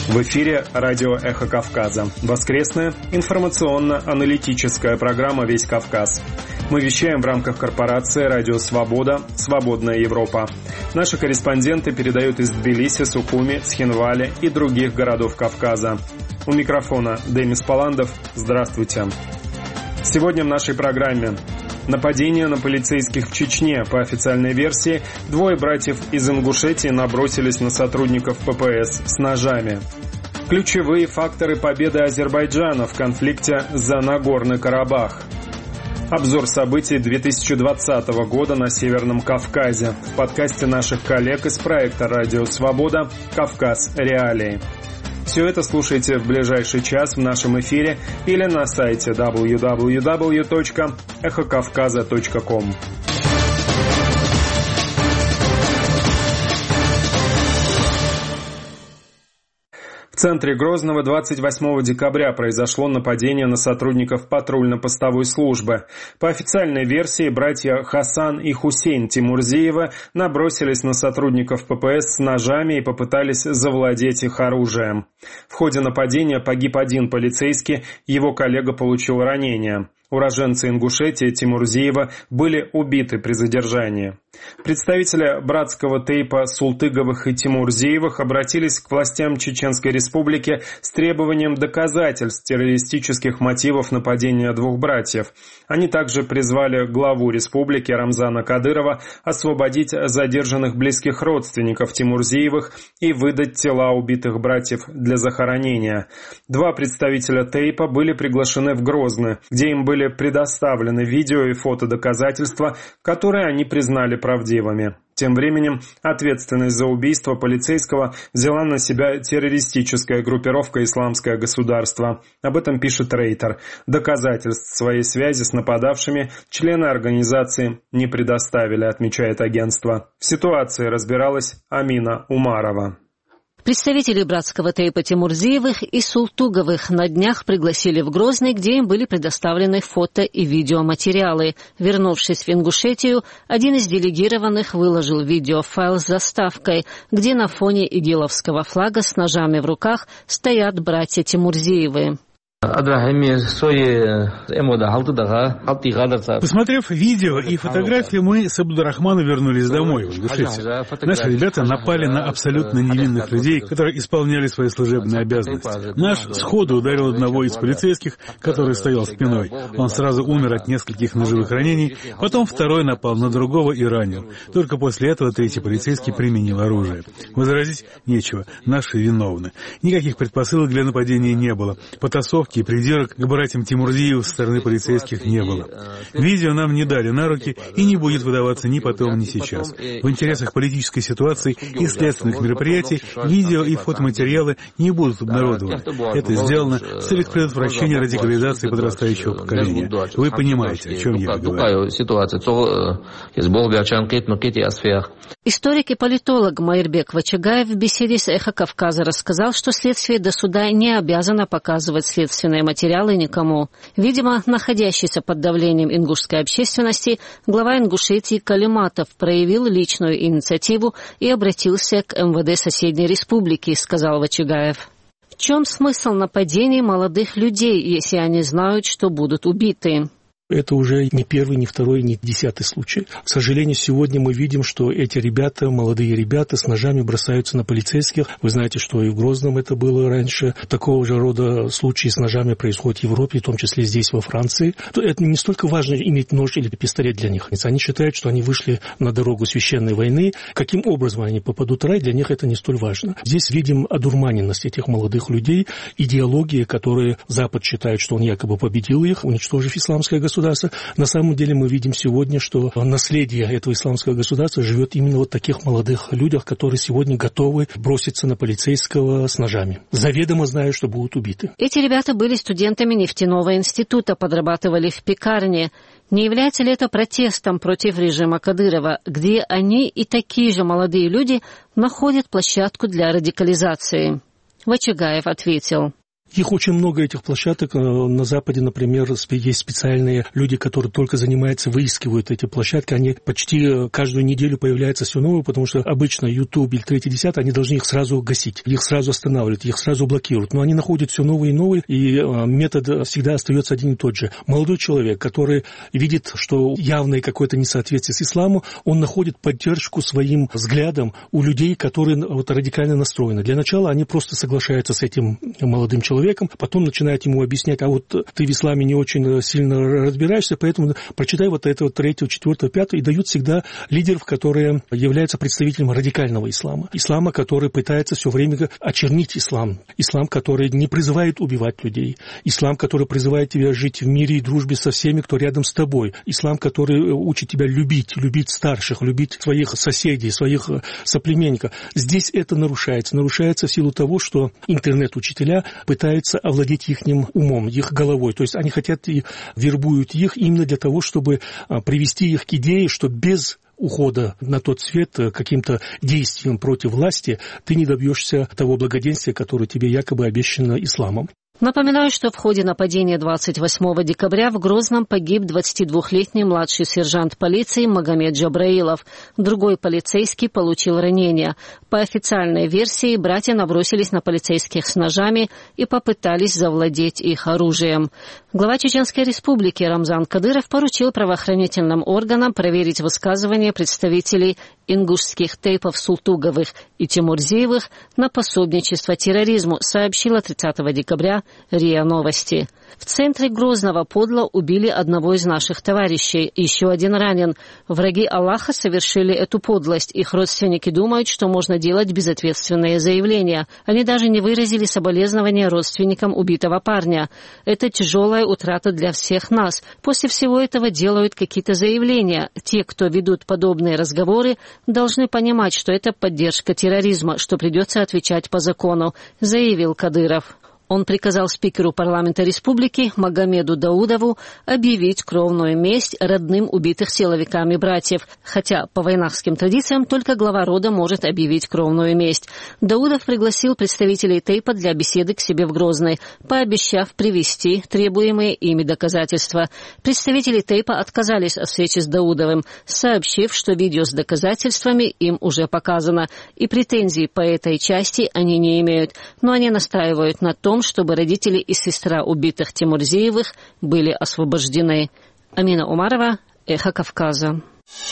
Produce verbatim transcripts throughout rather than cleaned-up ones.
В эфире радио «Эхо Кавказа». Воскресная информационно-аналитическая программа «Весь Кавказ». Мы вещаем в рамках корпорации «Радио Свобода. Свободная Европа». Наши корреспонденты передают из Тбилиси, Сухуми, Цхинвали и других городов Кавказа. У микрофона Демис Паландов. Здравствуйте. Сегодня в нашей программе: нападение на полицейских в Чечне. По официальной версии, двое братьев из Ингушетии набросились на сотрудников ППС с ножами. Ключевые факторы победы Азербайджана в конфликте за Нагорный Карабах. Обзор событий две тысячи двадцатого года на Северном Кавказе в подкасте наших коллег из проекта «Радио Свобода. Кавказ. Реалии». Все это слушайте в ближайший час в нашем эфире или на сайте дабл ю дабл ю дабл ю точка эхо кавказа точка ком. В центре Грозного двадцать восьмого декабря произошло нападение на сотрудников патрульно-постовой службы. По официальной версии, братья Хасан и Хусейн Тимурзиева набросились на сотрудников ППС с ножами и попытались завладеть их оружием. В ходе нападения погиб один полицейский, его коллега получил ранение. Уроженцы Ингушетии Тимурзиева были убиты при задержании. Представители братского тейпа Султыговых и Тимурзиевых обратились к властям Чеченской Республики с требованием доказательств террористических мотивов нападения двух братьев. Они также призвали главу республики Рамзана Кадырова освободить задержанных близких родственников Тимурзиевых и выдать тела убитых братьев для захоронения. Два представителя тейпа были приглашены в Грозный, где им были предоставлены видео и фотодоказательства, которые они признали правдивыми. Тем временем ответственность за убийство полицейского взяла на себя террористическая группировка «Исламское государство». Об этом пишет Рейтер. Доказательств своей связи с нападавшими члены организации не предоставили, отмечает агентство. В ситуации разбиралась Амина Умарова. Представители братского тейпа Тимурзиевых и Султуговых на днях пригласили в Грозный, где им были предоставлены фото и видеоматериалы. Вернувшись в Ингушетию, один из делегированных выложил видеофайл с заставкой, где на фоне игиловского флага с ножами в руках стоят братья Тимурзиевы. Посмотрев видео и фотографии, мы с Абдурахманом вернулись домой, в Ингушетию. Наши ребята напали на абсолютно невинных людей, которые исполняли свои служебные обязанности. Наш сходу ударил одного из полицейских, который стоял спиной. Он сразу умер от нескольких ножевых ранений, потом второй напал на другого и ранил. Только после этого третий полицейский применил оружие. Возразить нечего, наши виновны. Никаких предпосылок для нападения не было. Потасовки и придирок к братьям Тимурзиевым со стороны полицейских не было. Видео нам не дали на руки и не будет выдаваться ни потом, ни сейчас. В интересах политической ситуации и следственных мероприятий видео и фотоматериалы не будут обнародованы. Это сделано с целью предотвращения радикализации подрастающего поколения. Вы понимаете, о чем я говорю. Историк и политолог Майырбек Вачагаев в беседе с «Эхо Кавказа» рассказал, что следствие до суда не обязано показывать следственные материалы никому. Видимо, находящийся под давлением ингушской общественности, глава Ингушетии Калиматов проявил личную инициативу и обратился к эм вэ дэ соседней республики, сказал Вачагаев. В чем смысл нападений молодых людей, если они знают, что будут убиты? Это уже не первый, не второй, не десятый случай. К сожалению, сегодня мы видим, что эти ребята, молодые ребята, с ножами бросаются на полицейских. Вы знаете, что и в Грозном это было раньше. Такого же рода случаи с ножами происходят в Европе, в том числе здесь, во Франции. Это не столько важно иметь нож или пистолет для них. Они считают, что они вышли на дорогу священной войны. Каким образом они попадут в рай, для них это не столь важно. Здесь видим одурманенность этих молодых людей, идеологии, которые Запад считает, что он якобы победил их, уничтожив исламское государство. На самом деле мы видим сегодня, что наследие этого исламского государства живет именно вот в таких молодых людях, которые сегодня готовы броситься на полицейского с ножами, заведомо зная, что будут убиты. Эти ребята были студентами нефтяного института, подрабатывали в пекарне. Не является ли это протестом против режима Кадырова, где они и такие же молодые люди находят площадку для радикализации? Вачагаев ответил. Их очень много, этих площадок. На Западе, например, есть специальные люди, которые только занимаются, выискивают эти площадки. Они почти каждую неделю появляются все новые, потому что обычно YouTube или третье, десятое, они должны их сразу гасить, их сразу останавливать, их сразу блокируют. Но они находят все новые и новые, и метод всегда остается один и тот же. Молодой человек, который видит, что явное какое-то несоответствие с исламом, он находит поддержку своим взглядом у людей, которые вот радикально настроены. Для начала они просто соглашаются с этим молодым человеком, потом начинают ему объяснять, а вот ты в исламе не очень сильно разбираешься, поэтому прочитай вот этого третьего, четвертого, пятого, и дают всегда лидеров, которые являются представителем радикального ислама. Ислама, который пытается все время очернить ислам. Ислам, который не призывает убивать людей. Ислам, который призывает тебя жить в мире и дружбе со всеми, кто рядом с тобой. Ислам, который учит тебя любить, любить старших, любить своих соседей, своих соплеменников. Здесь это нарушается. Нарушается в силу того, что интернет-учителя пытаются овладеть их умом, их головой. То есть они хотят и вербуют их именно для того, чтобы привести их к идее, что без ухода на тот свет каким-то действием против власти ты не добьешься того благоденствия, которое тебе якобы обещано исламом. Напоминаю, что в ходе нападения двадцать восьмого декабря в Грозном погиб двадцатидвухлетний младший сержант полиции Магомед Джабраилов. Другой полицейский получил ранение. По официальной версии, братья набросились на полицейских с ножами и попытались завладеть их оружием. Глава Чеченской Республики Рамзан Кадыров поручил правоохранительным органам проверить высказывания представителей ингушских тейпов Султуговых и Тимурзиевых на пособничество терроризму, сообщила тридцатого декабря РИА Новости. В центре Грозного подло убили одного из наших товарищей. Еще один ранен. Враги Аллаха совершили эту подлость. Их родственники думают, что можно делать безответственные заявления. Они даже не выразили соболезнования родственникам убитого парня. Это тяжелая утрата для всех нас. После всего этого делают какие-то заявления. Те, кто ведут подобные разговоры, должны понимать, что это поддержка терроризма, что придется отвечать по закону, заявил Кадыров. Он приказал спикеру парламента республики Магомеду Даудову объявить кровную месть родным убитых силовиками братьев, хотя по войнахским традициям только глава рода может объявить кровную месть. Даудов пригласил представителей Тейпа для беседы к себе в Грозный, пообещав привести требуемые ими доказательства. Представители Тейпа отказались от встречи с Даудовым, сообщив, что видео с доказательствами им уже показано, и претензий по этой части они не имеют, но они настаивают на том, чтобы родители и сестра убитых Тимурзиевых были освобождены. Амина Умарова, Эхо Кавказа.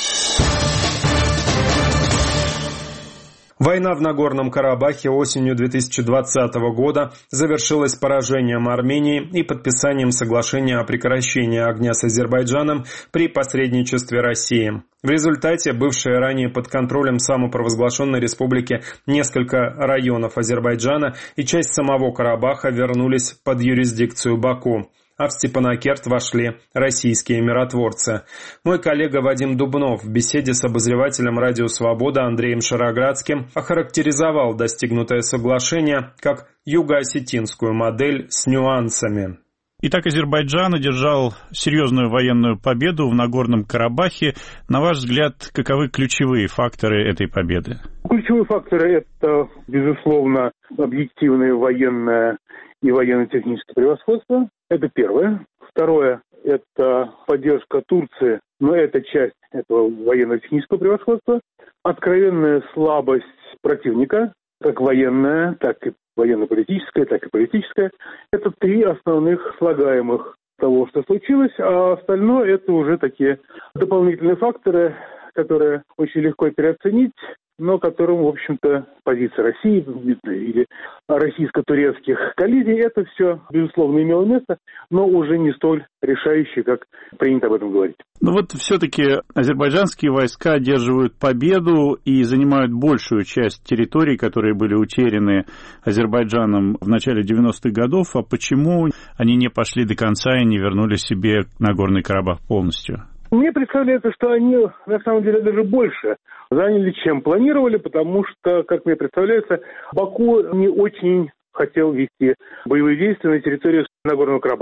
Война в Нагорном Карабахе осенью две тысячи двадцатого года завершилась поражением Армении и подписанием соглашения о прекращении огня с Азербайджаном при посредничестве России. В результате бывшие ранее под контролем самопровозглашенной республики несколько районов Азербайджана и часть самого Карабаха вернулись под юрисдикцию Баку, а в Степанакерт вошли российские миротворцы. Мой коллега Вадим Дубнов в беседе с обозревателем «Радио Свобода» Андреем Шароградским охарактеризовал достигнутое соглашение как юго-осетинскую модель с нюансами. Итак, Азербайджан одержал серьезную военную победу в Нагорном Карабахе. На ваш взгляд, каковы ключевые факторы этой победы? Ключевые факторы – это, безусловно, объективное военное и военно-техническое превосходство. Это первое. Второе – это поддержка Турции, но это часть этого военно-технического превосходства. Откровенная слабость противника, как военная, так и военно-политическая, так и политическая. Это три основных слагаемых того, что случилось, а остальное это уже такие дополнительные факторы, которые очень легко переоценить, но которым, в общем-то, позиция России или российско-турецких коллизий, это все, безусловно, имело место, но уже не столь решающее, как принято об этом говорить. Но вот все-таки азербайджанские войска одерживают победу и занимают большую часть территорий, которые были утеряны Азербайджаном в начале девяностых годов. А почему они не пошли до конца и не вернули себе Нагорный Карабах полностью? Мне представляется, что они, на самом деле, даже больше заняли, чем планировали, потому что, как мне представляется, Баку не очень хотел вести боевые действия на территории Нагорного Карабаха.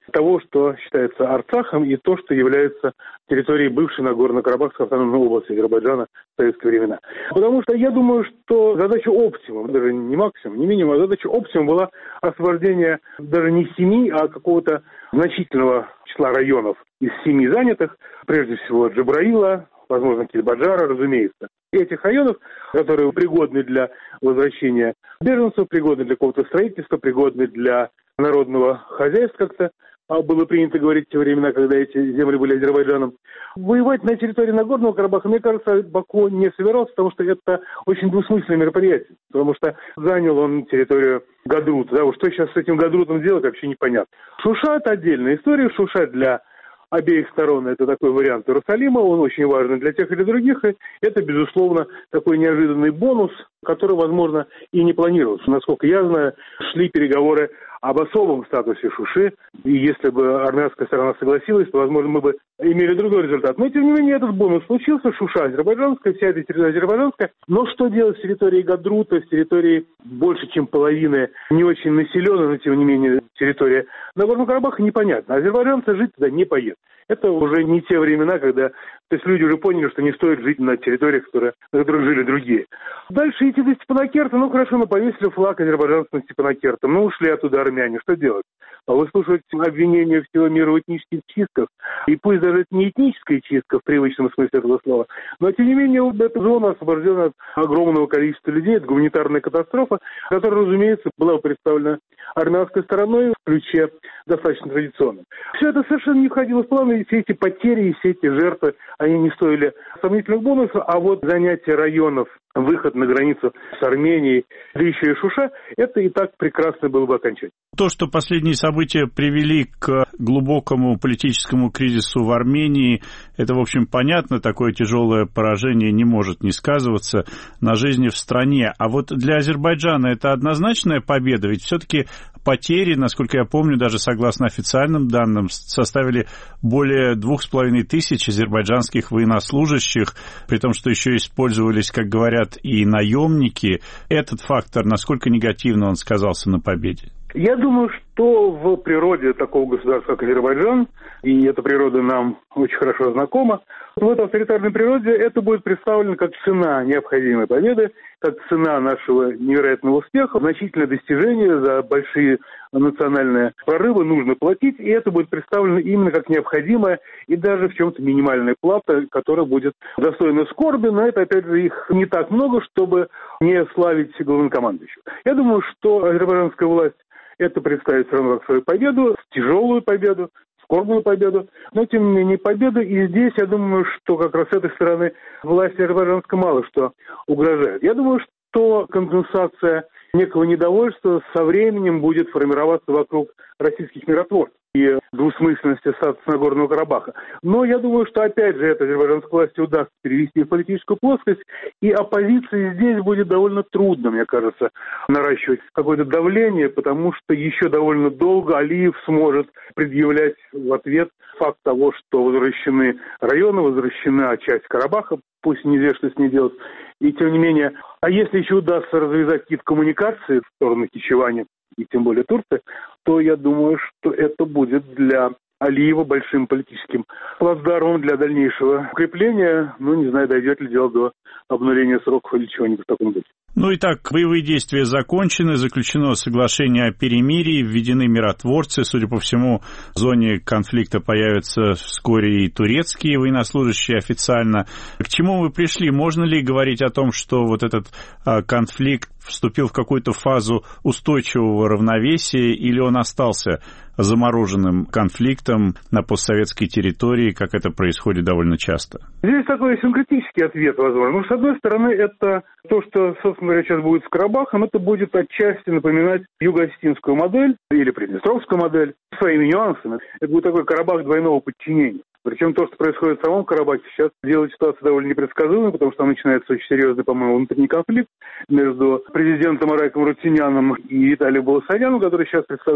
того, что считается Арцахом, и то, что является территорией бывшей Нагорно-Карабахской автономной области Азербайджана в советские времена. Потому что я думаю, что задача оптимум, даже не максимум, не минимум, а задача оптимум была освобождение даже не семи, а какого-то значительного числа районов из семи занятых, прежде всего Джабраила, возможно, Кильбаджара, разумеется. Этих районов, которые пригодны для возвращения беженцев, пригодны для какого-то строительства, пригодны для народного хозяйства, как-то было принято говорить в те времена, когда эти земли были Азербайджаном. Воевать на территории Нагорного Карабаха, мне кажется, Баку не собирался, потому что это очень двусмысленное мероприятие. Потому что занял он территорию Гадрута. Да, вот что сейчас с этим Гадрутом делать, вообще непонятно. Шуша – это отдельная история. Шуша для обеих сторон – это такой вариант Иерусалима. Он очень важен для тех или других. И это, безусловно, такой неожиданный бонус, который, возможно, и не планировался. Насколько я знаю, шли переговоры об особом статусе Шуши, и если бы армянская сторона согласилась, то, возможно, мы бы имели другой результат. Но, тем не менее, этот бонус случился. Шуша азербайджанская, вся эта территория азербайджанская. Но что делать с территорией Гадрута, с территорией больше, чем половины, не очень населенной, но, тем не менее, территория Нагорного Карабаха, непонятно. Азербайджанцы жить туда не поедут. Это уже не те времена, когда... То есть люди уже поняли, что не стоит жить на территориях, которые, на которых жили другие. Дальше идти до Степанакерта, ну хорошо, ну повесили флаг азербайджанского Степанакерта, ну ушли оттуда армяне, что делать? А выслушивать обвинения всего мира в этнических чистках, и пусть даже это не этническая чистка в привычном смысле этого слова, но тем не менее эта зона освобождена от огромного количества людей, это гуманитарная катастрофа, которая, разумеется, была представлена армянской стороной в ключе достаточно традиционном. Все это совершенно не входило в планы, и все эти потери, и все эти жертвы, они не стоили сомнительных бонусов, а вот занятие районов, выход на границу с Арменией, да еще и Шуша, это и так прекрасно было бы окончательно. То, что последние события привели к глубокому политическому кризису в Армении, это, в общем, понятно, такое тяжелое поражение не может не сказываться на жизни в стране. А вот для Азербайджана это однозначная победа, ведь все-таки потери, насколько я помню, даже согласно официальным данным, составили более двух с половиной тысяч азербайджанских военнослужащих, при том, что еще использовались, как говорят, и наемники. Этот фактор, насколько негативно он сказался на победе? Я думаю, что в природе такого государства, как Азербайджан, и эта природа нам очень хорошо знакома, в этой авторитарной природе это будет представлено как цена необходимой победы, как цена нашего невероятного успеха, значительное достижение, за большие национальные прорывы нужно платить, и это будет представлено именно как необходимая и даже в чем-то минимальная плата, которая будет достойна скорби, но это, опять же, их не так много, чтобы не славить главнокомандующего. Я думаю, что азербайджанская власть это представит все равно как свою победу, тяжелую победу, скорбную победу, но тем не менее победа. И здесь, я думаю, что как раз с этой стороны власти азербайджанской мало что угрожает. Я думаю, что компенсация некого недовольства со временем будет формироваться вокруг российских миротворцев и двусмысленности статуса Нагорного Карабаха. Но я думаю, что опять же это азербайджанской власти удастся перевести в политическую плоскость, и оппозиции здесь будет довольно трудно, мне кажется, наращивать какое-то давление, потому что еще довольно долго Алиев сможет предъявлять в ответ факт того, что возвращены районы, возвращена часть Карабаха, пусть неизвестно, что с ней делать. И тем не менее, а если еще удастся развязать какие-то коммуникации в сторону Кичевани, и тем более Турции, то я думаю, что это будет для Алиева большим политическим плацдармом для дальнейшего укрепления. Ну, не знаю, дойдет ли дело до обнуления сроков или чего-нибудь в таком духе. Ну и так, боевые действия закончены, заключено соглашение о перемирии, введены миротворцы. Судя по всему, в зоне конфликта появятся вскоре и турецкие военнослужащие официально. К чему вы пришли? Можно ли говорить о том, что вот этот а, конфликт вступил в какую-то фазу устойчивого равновесия, или он остался замороженным конфликтом на постсоветской территории, как это происходит довольно часто? Здесь такой синкретический ответ, возможно. Ну, с одной стороны, это то, что, собственно говоря, сейчас будет с Карабахом, это будет отчасти напоминать юго-осетинскую модель или приднестровскую модель своими нюансами. Это будет такой Карабах двойного подчинения. Причем то, что происходит в самом Карабахе, сейчас делает ситуацию довольно непредсказуемой, потому что там начинается очень серьезный, по-моему, внутренний конфликт между президентом Арайком Рутиняном и Виталием Баласаняном, который сейчас представляет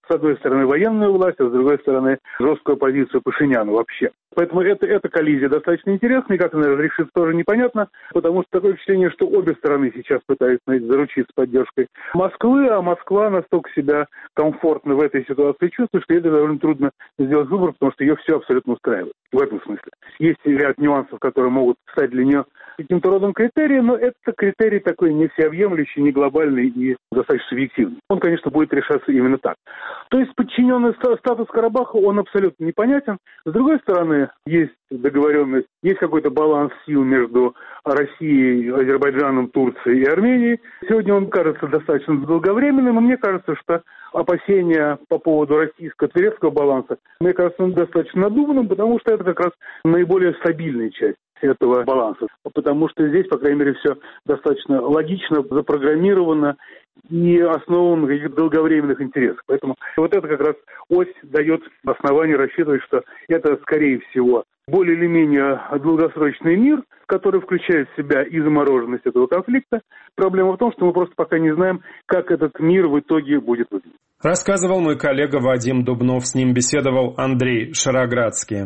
с одной стороны военную власть, а с другой стороны жесткую позицию Пашиняна вообще. Поэтому это, эта коллизия достаточно интересна, и как она разрешится, тоже непонятно, потому что такое впечатление, что обе стороны сейчас пытаются, знаете, заручиться поддержкой Москвы, а Москва настолько себя комфортно в этой ситуации чувствует, что ей довольно трудно сделать выбор, потому что ее все абсолютно устраивает. В этом смысле. Есть ряд нюансов, которые могут стать для нее каким-то родом критерием, но это критерий такой не всеобъемлющий, не глобальный и достаточно субъективный. Он, конечно, будет решаться именно так. То есть подчиненный статус Карабаха, он абсолютно непонятен. С другой стороны, есть договоренность, есть какой-то баланс сил между Россией, Азербайджаном, Турцией и Арменией. Сегодня он кажется достаточно долговременным, и мне кажется, что опасения по поводу российско-турецкого баланса, мне кажется, он достаточно надуманным, потому что это как раз наиболее стабильная часть этого баланса. Потому что здесь, по крайней мере, все достаточно логично, запрограммировано и основан на каких-то долговременных интересах. Поэтому вот это как раз ось дает основание рассчитывать, что это, скорее всего, более или менее долгосрочный мир, который включает в себя и замороженность этого конфликта. Проблема в том, что мы просто пока не знаем, как этот мир в итоге будет выглядеть. Рассказывал мой коллега Вадим Дубнов, с ним беседовал Андрей Шароградский.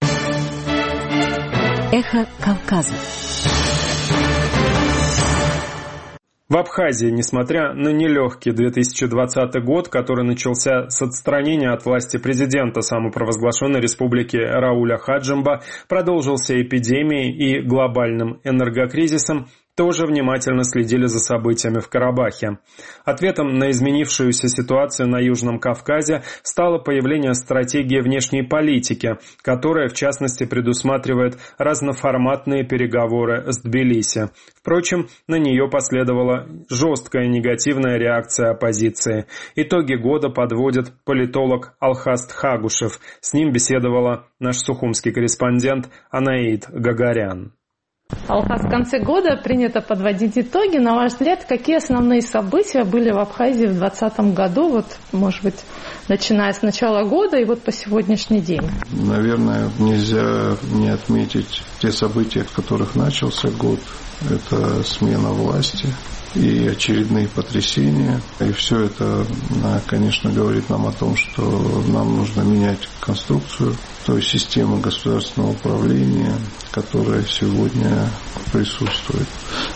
Эхо Кавказа. В Абхазии, несмотря на нелегкий две тысячи двадцатый год, который начался с отстранения от власти президента самопровозглашенной республики Рауля Хаджимба, продолжился эпидемией и глобальным энергокризисом, тоже внимательно следили за событиями в Карабахе. Ответом на изменившуюся ситуацию на Южном Кавказе стало появление стратегии внешней политики, которая, в частности, предусматривает разноформатные переговоры с Тбилиси. Впрочем, на нее последовала жесткая негативная реакция оппозиции. Итоги года подводит политолог Алхаст Хагушев. С ним беседовала наш сухумский корреспондент Анаид Гагарян. Алхаз, в конце года принято подводить итоги. На ваш взгляд, какие основные события были в Абхазии в двадцатом году, вот, может быть, начиная с начала года и вот по сегодняшний день? Наверное, нельзя не отметить те события, в которых начался год. Это смена власти и очередные потрясения. И все это, конечно, говорит нам о том, что нам нужно менять конструкцию той системы государственного управления, которая сегодня присутствует.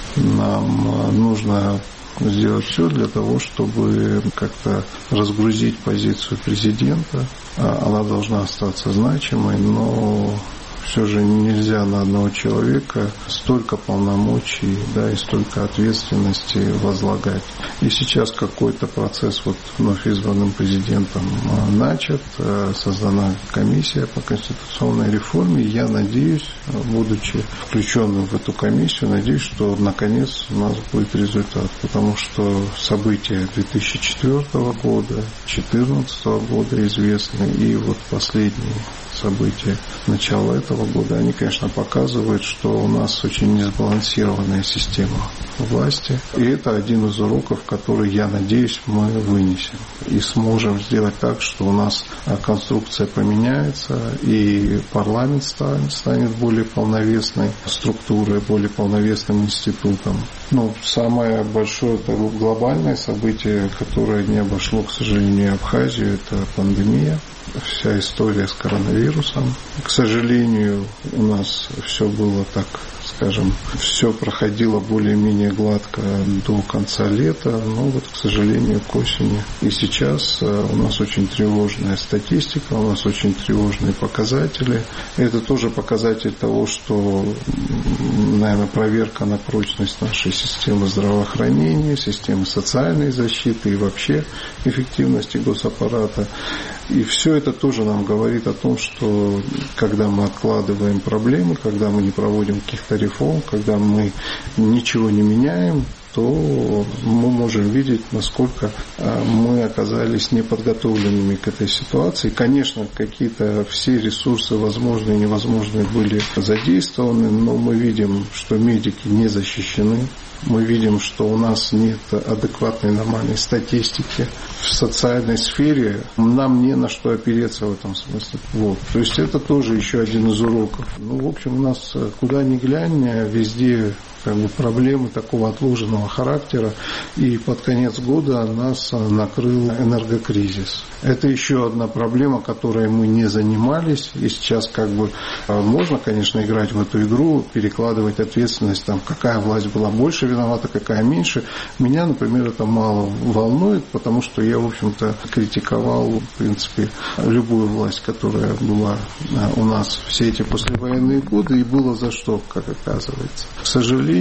Нам нужно сделать все для того, чтобы как-то разгрузить позицию президента. Она должна остаться значимой, но все же нельзя на одного человека столько полномочий, да, и столько ответственности возлагать. И сейчас какой-то процесс вот вновь избранным президентом начат, создана комиссия по конституционной реформе. Я надеюсь, будучи включенным в эту комиссию, надеюсь, что наконец у нас будет результат. Потому что события две тысячи четвёртого года, две тысячи четырнадцатого года известны, и вот последние события начала этого года, они, конечно, показывают, что у нас очень несбалансированная система власти. И это один из уроков, который, я надеюсь, мы вынесем. И сможем сделать так, что у нас конструкция поменяется, и парламент станет более полновесной структурой, более полновесным институтом. Ну, самое большое глобальное событие, которое не обошло, к сожалению, Абхазию, это пандемия. Вся история с коронавирусом. К сожалению, у нас все было так, скажем, все проходило более-менее гладко до конца лета, но вот, к сожалению, к осени. И сейчас у нас очень тревожная статистика, у нас очень тревожные показатели. Это тоже показатель того, что, наверное, проверка на прочность нашей системы здравоохранения, системы социальной защиты и вообще эффективности госаппарата. И все это тоже нам говорит о том, что когда мы откладываем проблемы, когда мы не проводим каких-то реформ, когда мы ничего не меняем, то мы можем видеть, насколько мы оказались неподготовленными к этой ситуации. Конечно, какие-то все ресурсы, возможные и невозможные, были задействованы, но мы видим, что медики не защищены. Мы видим, что у нас нет адекватной нормальной статистики в социальной сфере. Нам не на что опереться в этом смысле. Вот. То есть это тоже еще один из уроков. Ну, в общем, у нас куда ни глянь, везде как бы проблемы такого отложенного характера, и под конец года нас накрыл энергокризис. Это еще одна проблема, которой мы не занимались, и сейчас как бы можно, конечно, играть в эту игру, перекладывать ответственность, там, какая власть была больше виновата, какая меньше. Меня, например, это мало волнует, потому что я, в общем-то, критиковал, в принципе, любую власть, которая была у нас все эти послевоенные годы, и было за что, как оказывается. К сожалению,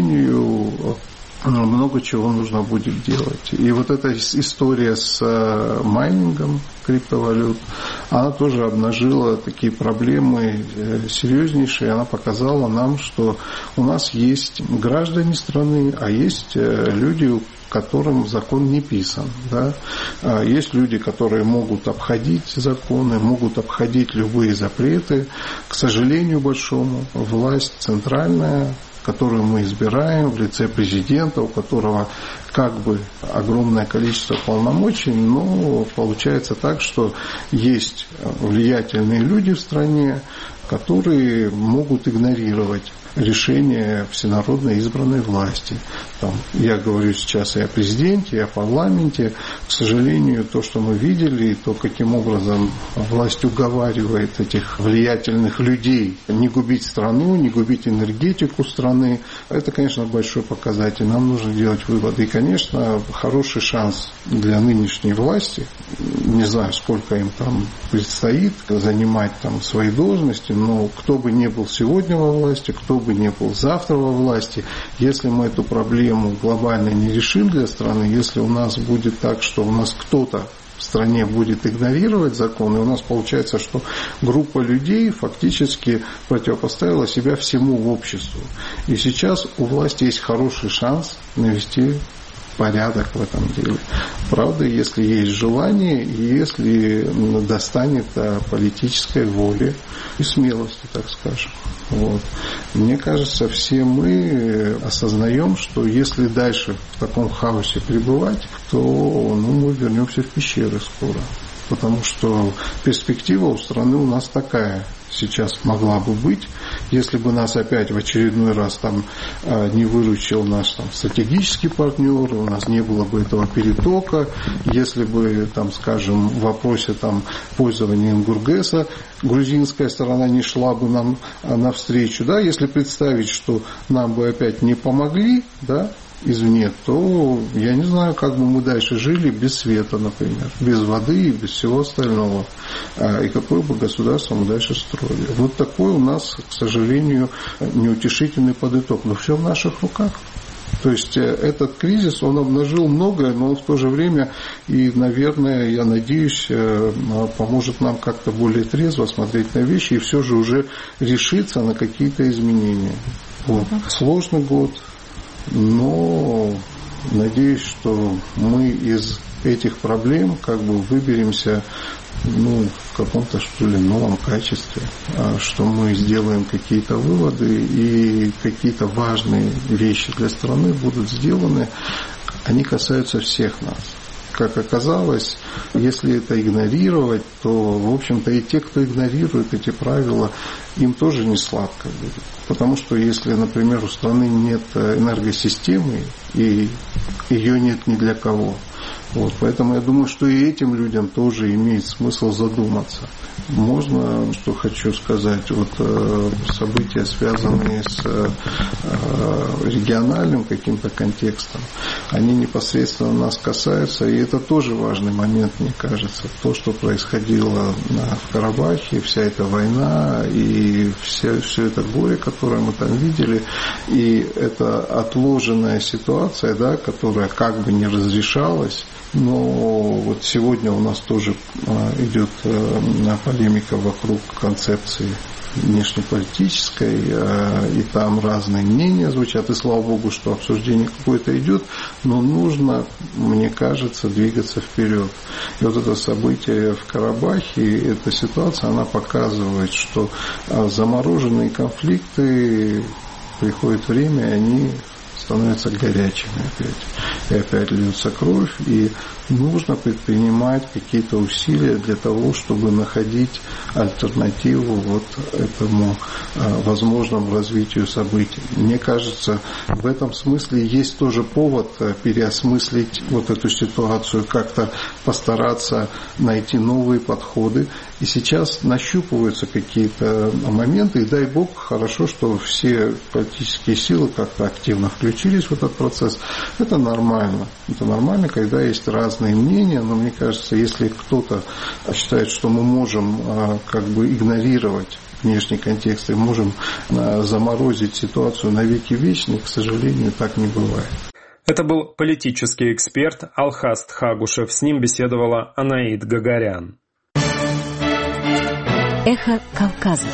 много чего нужно будет делать. И вот эта история с майнингом криптовалют, она тоже обнажила такие проблемы серьезнейшие. Она показала нам, что у нас есть граждане страны, а есть люди, которым закон не писан. Да? Есть люди, которые могут обходить законы, могут обходить любые запреты. К сожалению большому, власть центральная, которую мы избираем в лице президента, у которого как бы огромное количество полномочий, но получается так, что есть влиятельные люди в стране, которые могут игнорировать решения всенародно избранной власти. Там, я говорю сейчас и о президенте, и о парламенте. К сожалению, то, что мы видели, и то, каким образом власть уговаривает этих влиятельных людей не губить страну, не губить энергетику страны, это, конечно, большой показатель. Нам нужно делать выводы. И, конечно, хороший шанс для нынешней власти, не знаю, сколько им там предстоит занимать там свои должности, но кто бы ни был сегодня во власти, кто бы ни был завтра во власти, если мы эту проблему глобально не решим для страны, если у нас будет так, что у нас кто-то в стране будет игнорировать законы, у нас получается, что группа людей фактически противопоставила себя всему обществу. И сейчас у власти есть хороший шанс навести порядок в этом деле. Правда, если есть желание, и если достанет политической воли и смелости, так скажем. Вот. Мне кажется, все мы осознаем, что если дальше в таком хаосе пребывать, то ну, мы вернемся в пещеры скоро. Потому что перспектива у страны у нас такая сейчас могла бы быть, если бы нас опять в очередной раз там не выручил наш там стратегический партнер, у нас не было бы этого перетока, если бы там, скажем, в вопросе там пользования Ингургеса грузинская сторона не шла бы нам навстречу, да, если представить, что нам бы опять не помогли, да, извне, то я не знаю, как бы мы дальше жили без света, например, без воды и без всего остального. И какое бы государство мы дальше строили. Вот такой у нас, к сожалению, неутешительный подыток. Но все в наших руках. То есть этот кризис, он обнажил многое, но он в то же время и, наверное, я надеюсь, поможет нам как-то более трезво смотреть на вещи и все же уже решиться на какие-то изменения. Вот. Сложный год. Но надеюсь, что мы из этих проблем как бы выберемся ну, в каком-то, что ли, новом качестве, что мы сделаем какие-то выводы и какие-то важные вещи для страны будут сделаны. Они касаются всех нас. Как оказалось, если это игнорировать, то, в общем-то, и те, кто игнорирует эти правила, им тоже не сладко будет. Потому что если, например, у страны нет энергосистемы, и ее нет ни для кого, вот, поэтому я думаю, что и этим людям тоже имеет смысл задуматься. Можно, что хочу сказать, вот э, события, связанные с э, региональным каким-то контекстом, они непосредственно нас касаются, и это тоже важный момент, мне кажется. То, что происходило на, в Карабахе, вся эта война и все, все это горе, которое мы там видели, и это отложенная ситуация, да, которая как бы не разрешалась. Но вот сегодня у нас тоже идет полемика вокруг концепции внешнеполитической, и там разные мнения звучат, и слава богу, что обсуждение какое-то идет, но нужно, мне кажется, двигаться вперед. И вот это событие в Карабахе, эта ситуация, она показывает, что замороженные конфликты, приходит время, и они становятся горячими опять. И опять льется кровь, и нужно предпринимать какие-то усилия для того, чтобы находить альтернативу вот этому возможному развитию событий. Мне кажется, в этом смысле есть тоже повод переосмыслить вот эту ситуацию, как-то постараться найти новые подходы. И сейчас нащупываются какие-то моменты, и дай Бог, хорошо, что все политические силы как-то активно включились в этот процесс. Это нормально. Это нормально, когда есть разные мнения, но мне кажется, если кто-то считает, что мы можем как бы игнорировать внешний контекст и можем заморозить ситуацию на веки вечные, к сожалению, так не бывает. Это был политический эксперт Алхаст Хагушев. С ним беседовала Анаид Гагарян. Эхо Кавказа.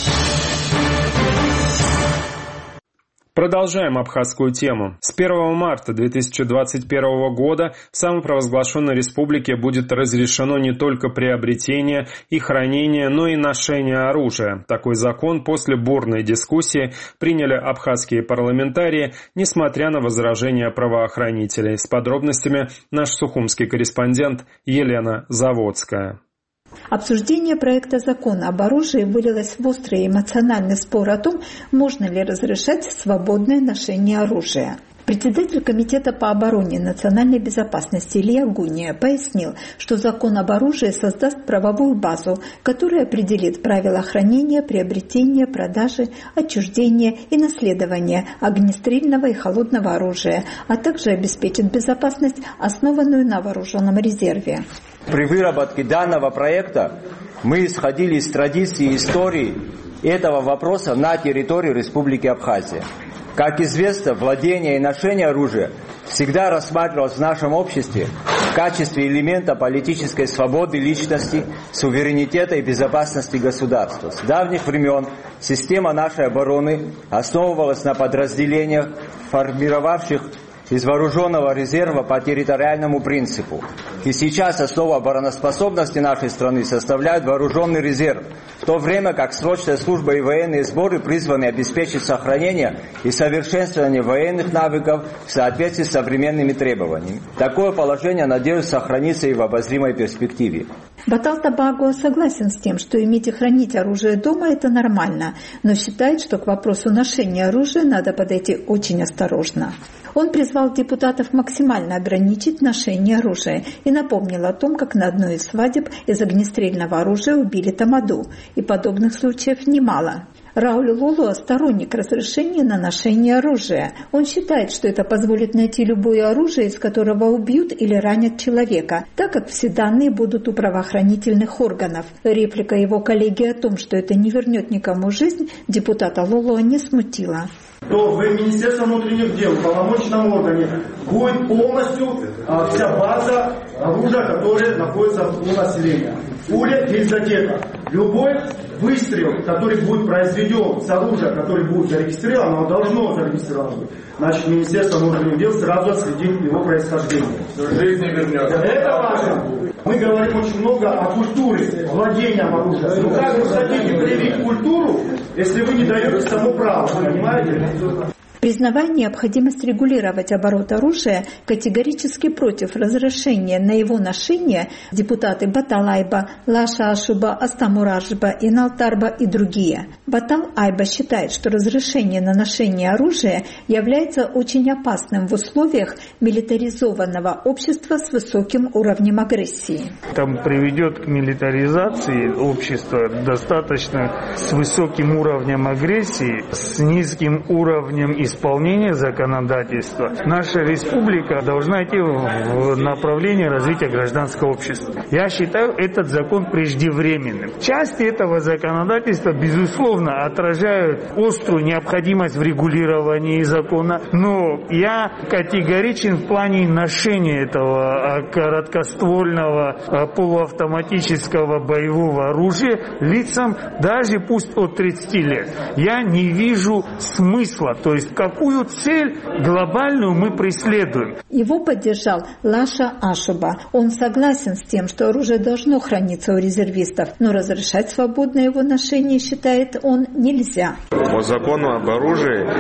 Продолжаем абхазскую тему. С первого марта две тысячи двадцать первого года в самопровозглашенной республике будет разрешено не только приобретение и хранение, но и ношение оружия. Такой закон после бурной дискуссии приняли абхазские парламентарии, несмотря на возражения правоохранителей. С подробностями наш сухумский корреспондент Елена Заводская. Обсуждение проекта закона об оружии вылилось в острый эмоциональный спор о том, можно ли разрешать свободное ношение оружия. Председатель Комитета по обороне и национальной безопасности Илья Гуния пояснил, что закон об оружии создаст правовую базу, которая определит правила хранения, приобретения, продажи, отчуждения и наследования огнестрельного и холодного оружия, а также обеспечит безопасность, основанную на вооруженном резерве. При выработке данного проекта мы исходили из традиции и истории этого вопроса на территории Республики Абхазия. Как известно, владение и ношение оружия всегда рассматривалось в нашем обществе в качестве элемента политической свободы личности, суверенитета и безопасности государства. С давних времен система нашей обороны основывалась на подразделениях, формировавших из вооруженного резерва по территориальному принципу. И сейчас основу обороноспособности нашей страны составляет вооруженный резерв, в то время как срочная служба и военные сборы призваны обеспечить сохранение и совершенствование военных навыков в соответствии с современными требованиями. Такое положение, надеюсь, сохранится и в обозримой перспективе. Батал Табаго согласен с тем, что иметь и хранить оружие дома – это нормально, но считает, что к вопросу ношения оружия надо подойти очень осторожно. Он призвал депутатов максимально ограничить ношение оружия и напомнил о том, как на одной из свадеб из огнестрельного оружия убили тамаду, и подобных случаев немало. Рауль Лоло – сторонник разрешения на ношение оружия. Он считает, что это позволит найти любое оружие, из которого убьют или ранят человека, так как все данные будут у правоохранительных органов. Реплика его коллеги о том, что это не вернет никому жизнь, депутата Лоло не смутила. То в Министерстве внутренних дел, в полномочном органе будет полностью а, вся база оружия, которое находится у населения. Пуля, гильзотека. Любой выстрел, который будет произведен с оружия, который будет зарегистрирован, оно должно зарегистрировано быть. Значит, Министерство внутренних дел сразу отследит его происхождение. Жизнь не вернется. Это важно. Мы говорим очень много о культуре владения оружием. Ну как вы хотите привить культуру, если вы не даете само право, понимаете? Признавая необходимость регулировать оборот оружия, категорически против разрешения на его ношение депутаты Батал Айба, Лаша Ашуба, Астамур Ашба, Иналтарба и другие. Батал Айба считает, что разрешение на ношение оружия является очень опасным в условиях милитаризованного общества с высоким уровнем агрессии. Там приведет к милитаризации общества достаточно с высоким уровнем агрессии, с низким уровнем исполнения исполнения законодательства. Наша республика должна идти в направлении развития гражданского общества. Я считаю этот закон преждевременным. Части этого законодательства, безусловно, отражают острую необходимость в регулировании закона, но я категоричен в плане ношения этого короткоствольного полуавтоматического боевого оружия лицам даже пусть от тридцати лет. Я не вижу смысла, то есть какую цель глобальную мы преследуем. Его поддержал Лаша Ашуба. Он согласен с тем, что оружие должно храниться у резервистов, но разрешать свободное его ношение, считает он, нельзя. По закону об оружии,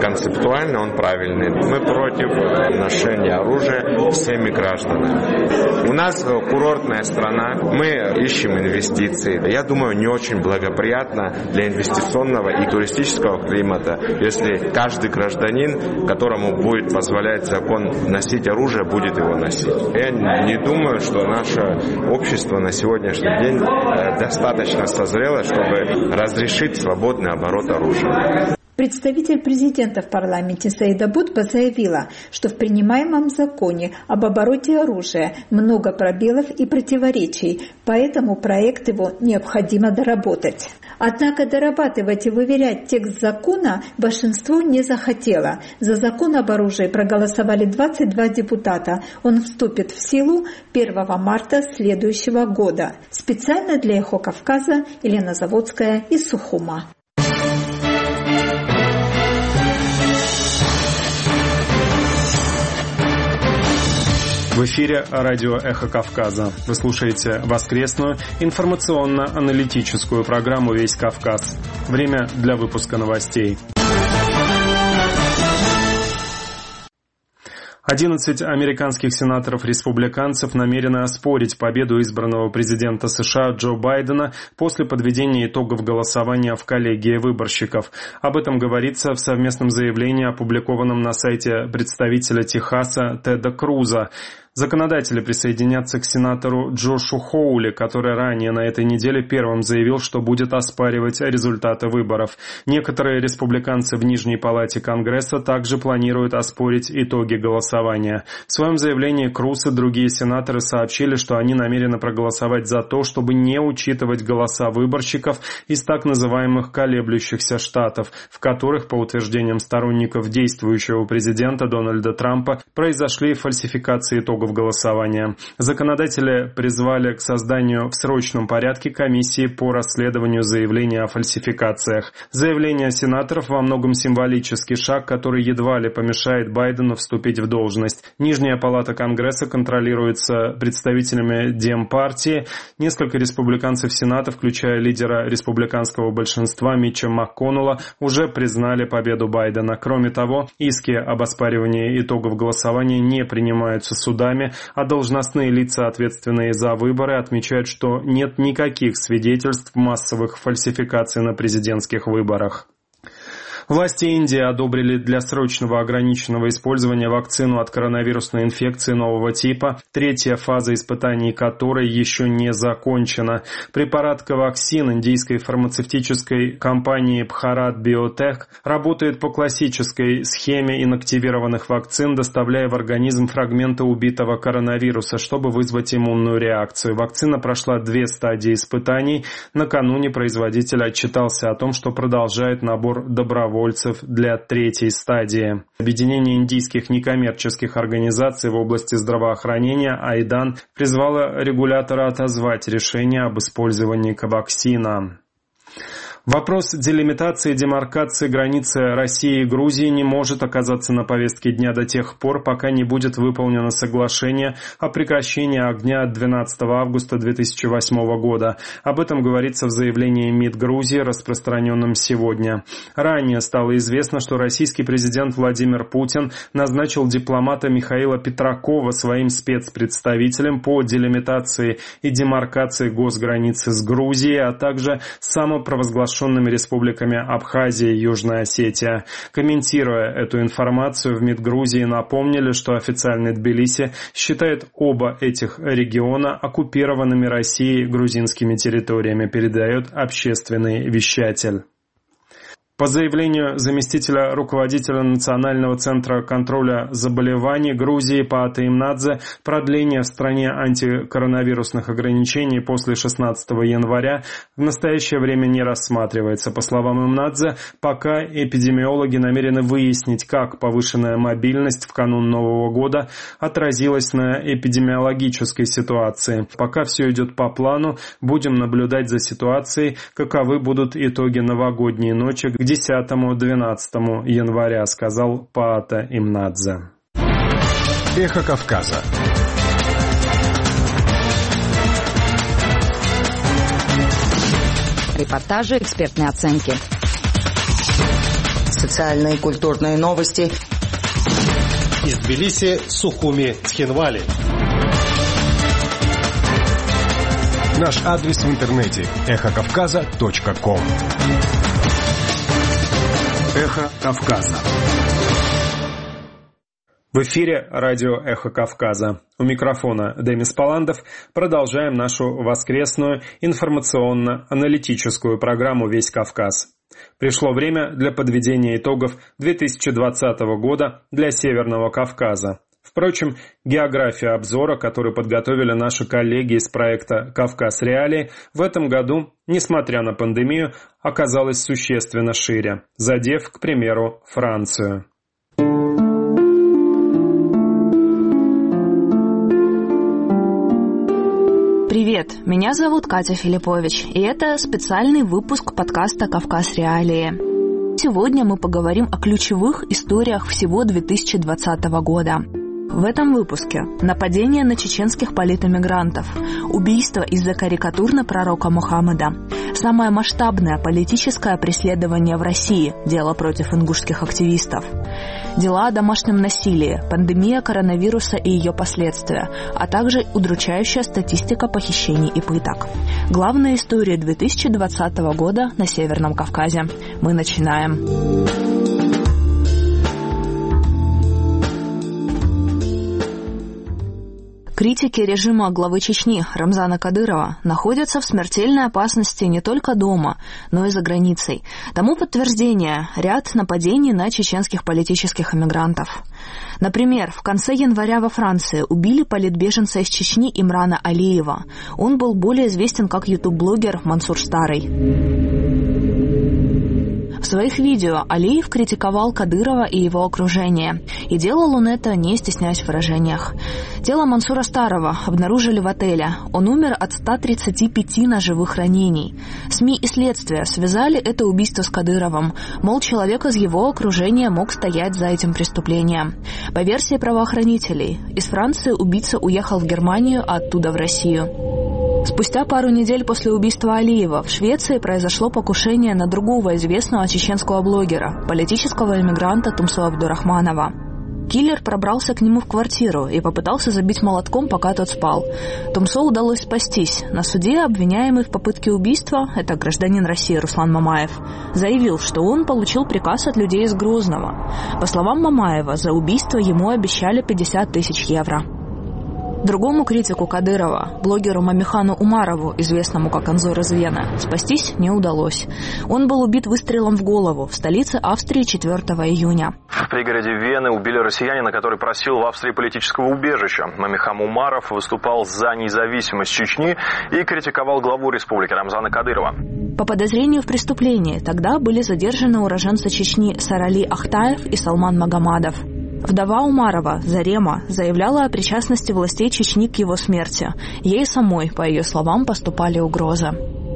концептуально он правильный. Мы против ношения оружия всеми гражданами. У нас курортная страна, мы ищем инвестиции. Я думаю, не очень благоприятно для инвестиционного и туристического климата, если каждый гражданин, которому будет позволять закон носить оружие, будет его носить. Я не думаю, что наше общество на сегодняшний день достаточно созрело, чтобы разрешить свободный оборот оружия. Представитель президента в парламенте Саида Бутба заявила, что в принимаемом законе об обороте оружия много пробелов и противоречий, поэтому проект его необходимо доработать. Однако дорабатывать и выверять текст закона большинство не захотело. За закон об оружии проголосовали двадцать два депутата. Он вступит в силу первого марта следующего года. Специально для «Эхо Кавказа» Елена Заводская из Сухума. В эфире радио «Эхо Кавказа». Вы слушаете воскресную информационно-аналитическую программу «Весь Кавказ». Время для выпуска новостей. одиннадцать американских сенаторов-республиканцев намерены оспорить победу избранного президента США Джо Байдена после подведения итогов голосования в коллегии выборщиков. Об этом говорится в совместном заявлении, опубликованном на сайте представителя Техаса Теда Круза. Законодатели присоединятся к сенатору Джошу Хоули, который ранее на этой неделе первым заявил, что будет оспаривать результаты выборов. Некоторые республиканцы в Нижней палате Конгресса также планируют оспорить итоги голосования. В своем заявлении Круз и другие сенаторы сообщили, что они намерены проголосовать за то, чтобы не учитывать голоса выборщиков из так называемых колеблющихся штатов, в которых, по утверждениям сторонников действующего президента Дональда Трампа, произошли фальсификации итогов голосования. Законодатели призвали к созданию в срочном порядке комиссии по расследованию заявлений о фальсификациях. Заявление сенаторов во многом символический шаг, который едва ли помешает Байдену вступить в должность. Нижняя палата Конгресса контролируется представителями Демпартии. Несколько республиканцев Сената, включая лидера республиканского большинства Митча МакКоннелла, уже признали победу Байдена. Кроме того, иски об оспаривании итогов голосования не принимаются судами, а должностные лица, ответственные за выборы, отмечают, что нет никаких свидетельств массовых фальсификаций на президентских выборах. Власти Индии одобрили для срочного ограниченного использования вакцину от коронавирусной инфекции нового типа, третья фаза испытаний которой еще не закончена. Препарат Covaxin индийской фармацевтической компании Bharat Biotech работает по классической схеме инактивированных вакцин, доставляя в организм фрагменты убитого коронавируса, чтобы вызвать иммунную реакцию. Вакцина прошла две стадии испытаний. Накануне производитель отчитался о том, что продолжает набор добровольцев для третьей стадии. Объединение индийских некоммерческих организаций в области здравоохранения Айдан призвало регулятора отозвать решение об использовании Covaxin. Вопрос делимитации и демаркации границы России и Грузии не может оказаться на повестке дня до тех пор, пока не будет выполнено соглашение о прекращении огня от двенадцатого августа две тысячи восьмого года. Об этом говорится в заявлении МИД Грузии, распространенном сегодня. Ранее стало известно, что российский президент Владимир Путин назначил дипломата Михаила Петракова своим спецпредставителем по делимитации и демаркации госграницы с Грузией, а также самопровозглашенным республиками Абхазия и Южная Осетия. Комментируя эту информацию, в МИД Грузии напомнили, что официальный Тбилиси считает оба этих региона оккупированными Россией грузинскими территориями, передает общественный вещатель. По заявлению заместителя руководителя Национального центра контроля заболеваний Грузии Паата Имнадзе, продление в стране антикоронавирусных ограничений после шестнадцатого января в настоящее время не рассматривается. По словам Имнадзе, пока эпидемиологи намерены выяснить, как повышенная мобильность в канун Нового года отразилась на эпидемиологической ситуации. Пока все идет по плану, будем наблюдать за ситуацией, каковы будут итоги новогодней ночи к десятому-двенадцатому января, сказал Паата Имнадзе. Эхо Кавказа. Репортажи, экспертные оценки. Социальные и культурные новости. Из Тбилиси, Сухуми, Цхинвали. Наш адрес в интернете эхо кавказа точка ком. Эхо Кавказа. В эфире радио «Эхо Кавказа». У микрофона Демис Паландов. Продолжаем нашу воскресную информационно-аналитическую программу «Весь Кавказ». Пришло время для подведения итогов две тысячи двадцатого года для Северного Кавказа. Впрочем, география обзора, которую подготовили наши коллеги из проекта «Кавказ Реалии», в этом году, несмотря на пандемию, оказалась существенно шире, задев, к примеру, Францию. Привет, меня зовут Катя Филиппович, и это специальный выпуск подкаста «Кавказ Реалии». Сегодня мы поговорим о ключевых историях всего две тысячи двадцатого года. В этом выпуске нападение на чеченских политэмигрантов, убийство из-за карикатур на пророка Мухаммеда, самое масштабное политическое преследование в России, дело против ингушских активистов, дела о домашнем насилии, пандемия коронавируса и ее последствия, а также удручающая статистика похищений и пыток. Главные истории две тысячи двадцатого года на Северном Кавказе. Мы начинаем. Критики режима главы Чечни Рамзана Кадырова находятся в смертельной опасности не только дома, но и за границей. Тому подтверждение ряд нападений на чеченских политических эмигрантов. Например, в конце января во Франции убили политбеженца из Чечни Имрана Алиева. Он был более известен как ютуб-блогер Мансур Старый. В своих видео Алиев критиковал Кадырова и его окружение. И делал он это, не стесняясь в выражениях. Тело Мансура Старого обнаружили в отеле. Он умер от ста тридцати пяти ножевых ранений. СМИ и следствие связали это убийство с Кадыровым. Мол, человек из его окружения мог стоять за этим преступлением. По версии правоохранителей, из Франции убийца уехал в Германию, а оттуда в Россию. Спустя пару недель после убийства Алиева в Швеции произошло покушение на другого известного чеченского блогера, политического эмигранта Тумсо Абдурахманова. Киллер пробрался к нему в квартиру и попытался забить молотком, пока тот спал. Тумсо удалось спастись. На суде обвиняемый в попытке убийства, это гражданин России Руслан Мамаев, заявил, что он получил приказ от людей из Грозного. По словам Мамаева, за убийство ему обещали пятьдесят тысяч евро. Другому критику Кадырова, блогеру Мамихану Умарову, известному как Анзор из Вены, спастись не удалось. Он был убит выстрелом в голову в столице Австрии четвёртого июня. В пригороде Вены убили россиянина, который просил в Австрии политического убежища. Мамихан Умаров выступал за независимость Чечни и критиковал главу республики Рамзана Кадырова. По подозрению в преступлении тогда были задержаны уроженцы Чечни Сарали Ахтаев и Салман Магомадов. Вдова Умарова, Зарема, заявляла о причастности властей Чечни к его смерти. Ей самой, по ее словам, поступали угрозы.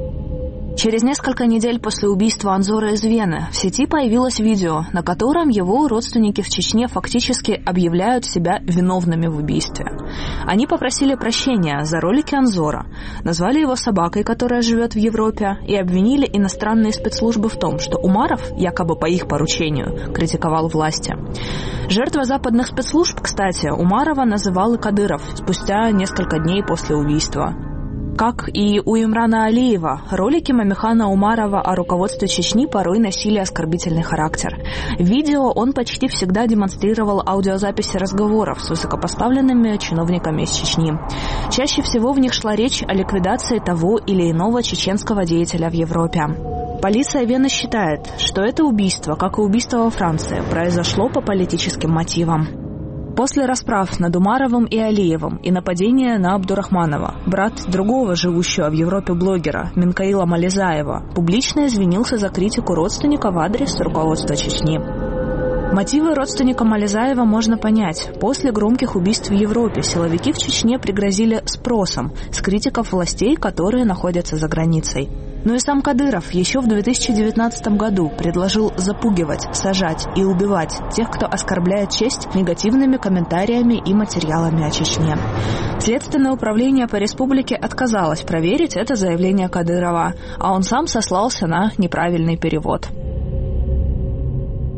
Через несколько недель после убийства Анзора из Вены в сети появилось видео, на котором его родственники в Чечне фактически объявляют себя виновными в убийстве. Они попросили прощения за ролики Анзора, назвали его собакой, которая живет в Европе, и обвинили иностранные спецслужбы в том, что Умаров, якобы по их поручению, критиковал власти. Жертва западных спецслужб, кстати, Умарова называл и Кадыров спустя несколько дней после убийства. Как и у Имрана Алиева, ролики Мамихана Умарова о руководстве Чечни порой носили оскорбительный характер. В видео он почти всегда демонстрировал аудиозаписи разговоров с высокопоставленными чиновниками из Чечни. Чаще всего в них шла речь о ликвидации того или иного чеченского деятеля в Европе. Полиция Вены считает, что это убийство, как и убийство во Франции, произошло по политическим мотивам. После расправ над Умаровым и Алиевым и нападения на Абдурахманова, брат другого живущего в Европе блогера Минкаила Мализаева публично извинился за критику родственника в адрес руководства Чечни. Мотивы родственника Мализаева можно понять. После громких убийств в Европе силовики в Чечне пригрозили спросом с критиков властей, которые находятся за границей. Но и сам Кадыров еще в две тысячи девятнадцатом году предложил запугивать, сажать и убивать тех, кто оскорбляет честь негативными комментариями и материалами о Чечне. Следственное управление по республике отказалось проверить это заявление Кадырова, а он сам сослался на неправильный перевод.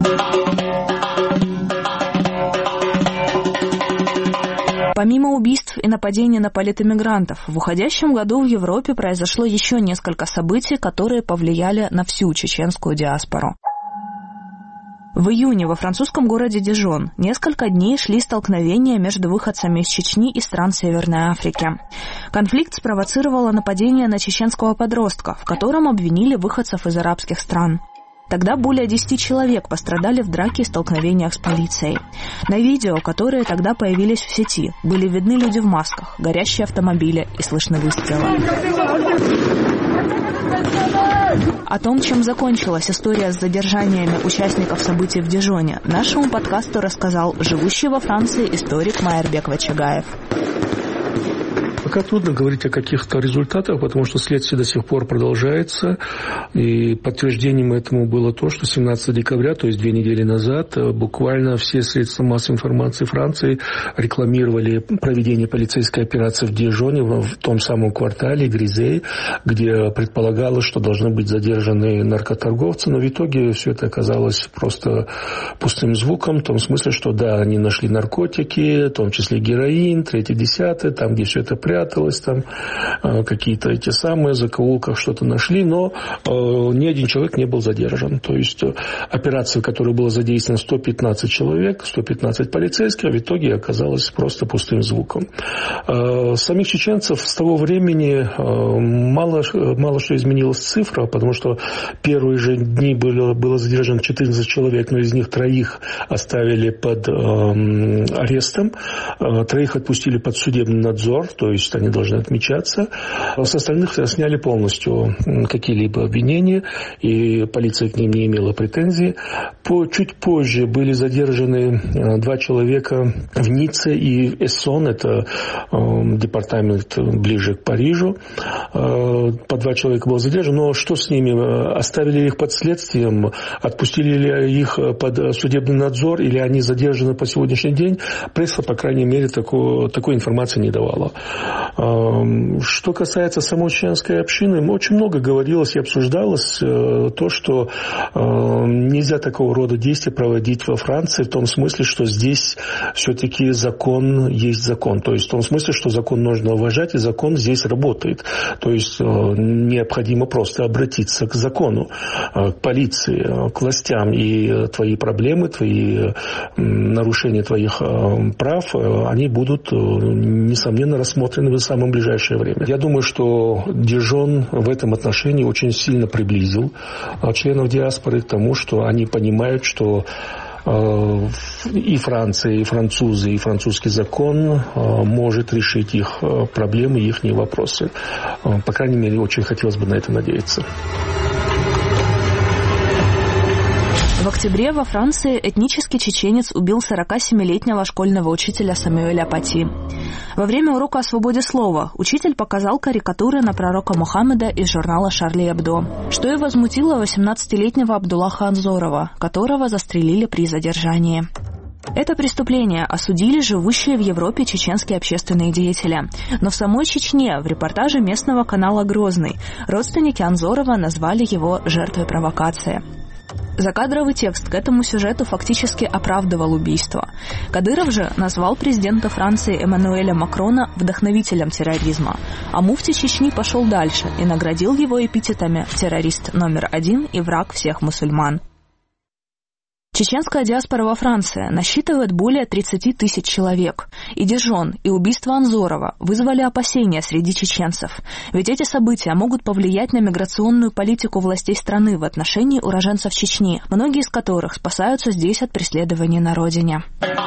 Помимо убийств и нападений на политэмигрантов, в уходящем году в Европе произошло еще несколько событий, которые повлияли на всю чеченскую диаспору. В июне во французском городе Дижон несколько дней шли столкновения между выходцами из Чечни и стран Северной Африки. Конфликт спровоцировало нападение на чеченского подростка, в котором обвинили выходцев из арабских стран. Тогда более десяти человек пострадали в драке и столкновениях с полицией. На видео, которые тогда появились в сети, были видны люди в масках, горящие автомобили и слышны выстрелы. О том, чем закончилась история с задержаниями участников событий в Дижоне, нашему подкасту рассказал живущий во Франции историк Майербек Вачагаев. Пока трудно говорить о каких-то результатах, потому что следствие до сих пор продолжается. И подтверждением этому было то, что семнадцатого декабря, то есть две недели назад, буквально все средства массовой информации Франции рекламировали проведение полицейской операции в Дижоне, в том самом квартале Гризей, где предполагалось, что должны быть задержаны наркоторговцы. Но в итоге все это оказалось просто пустым звуком, в том смысле, что да, они нашли наркотики, в том числе героин, третье, десятое, там, где все это пряталось. Там какие-то эти самые в закоулках что-то нашли, но э, ни один человек не был задержан. То есть операция, в которой было задействовано сто пятнадцать человек, сто пятнадцать полицейских, в итоге оказалась просто пустым звуком. Э, самих чеченцев с того времени э, мало, мало что изменилась цифра, потому что первые же дни было, было задержано четырнадцать человек, но из них троих оставили под э, арестом, э, троих отпустили под судебный надзор, то есть они должны отмечаться. С остальных сняли полностью какие-либо обвинения, и полиция к ним не имела претензий. По, чуть позже были задержаны два человека в Ницце и Эссон, это э, департамент ближе к Парижу. Э, по два человека было задержано, но что с ними? Оставили их под следствием, отпустили ли их под судебный надзор, или они задержаны по сегодняшний день? Пресса, по крайней мере, такой, такой информации не давала. Что касается самой чеченской общины, очень много говорилось и обсуждалось то, что нельзя такого рода действия проводить во Франции, в том смысле, что здесь все-таки закон есть закон. То есть в том смысле, что закон нужно уважать, и закон здесь работает. То есть необходимо просто обратиться к закону, к полиции, к властям, и твои проблемы, твои нарушения твоих прав, они будут, несомненно, рассмотрены в самое ближайшее время. Я думаю, что Дижон в этом отношении очень сильно приблизил членов диаспоры к тому, что они понимают, что и Франция, и французы, и французский закон может решить их проблемы, их вопросы. По крайней мере, очень хотелось бы на это надеяться. В октябре во Франции этнический чеченец убил сорокасемилетнего школьного учителя Самуэля Пати. Во время урока о свободе слова учитель показал карикатуры на пророка Мухаммеда из журнала «Шарли Эбдо», что и возмутило восемнадцатилетнего Абдуллаха Анзорова, которого застрелили при задержании. Это преступление осудили живущие в Европе чеченские общественные деятели. Но в самой Чечне, в репортаже местного канала «Грозный», родственники Анзорова назвали его жертвой провокации. Закадровый текст к этому сюжету фактически оправдывал убийство. Кадыров же назвал президента Франции Эммануэля Макрона вдохновителем терроризма, а муфти Чечни пошел дальше и наградил его эпитетами «террорист номер один» и «враг всех мусульман». Чеченская диаспора во Франции насчитывает более тридцати тысяч человек. И Дижон, и убийство Анзорова вызвали опасения среди чеченцев. Ведь эти события могут повлиять на миграционную политику властей страны в отношении уроженцев Чечни, многие из которых спасаются здесь от преследований на родине.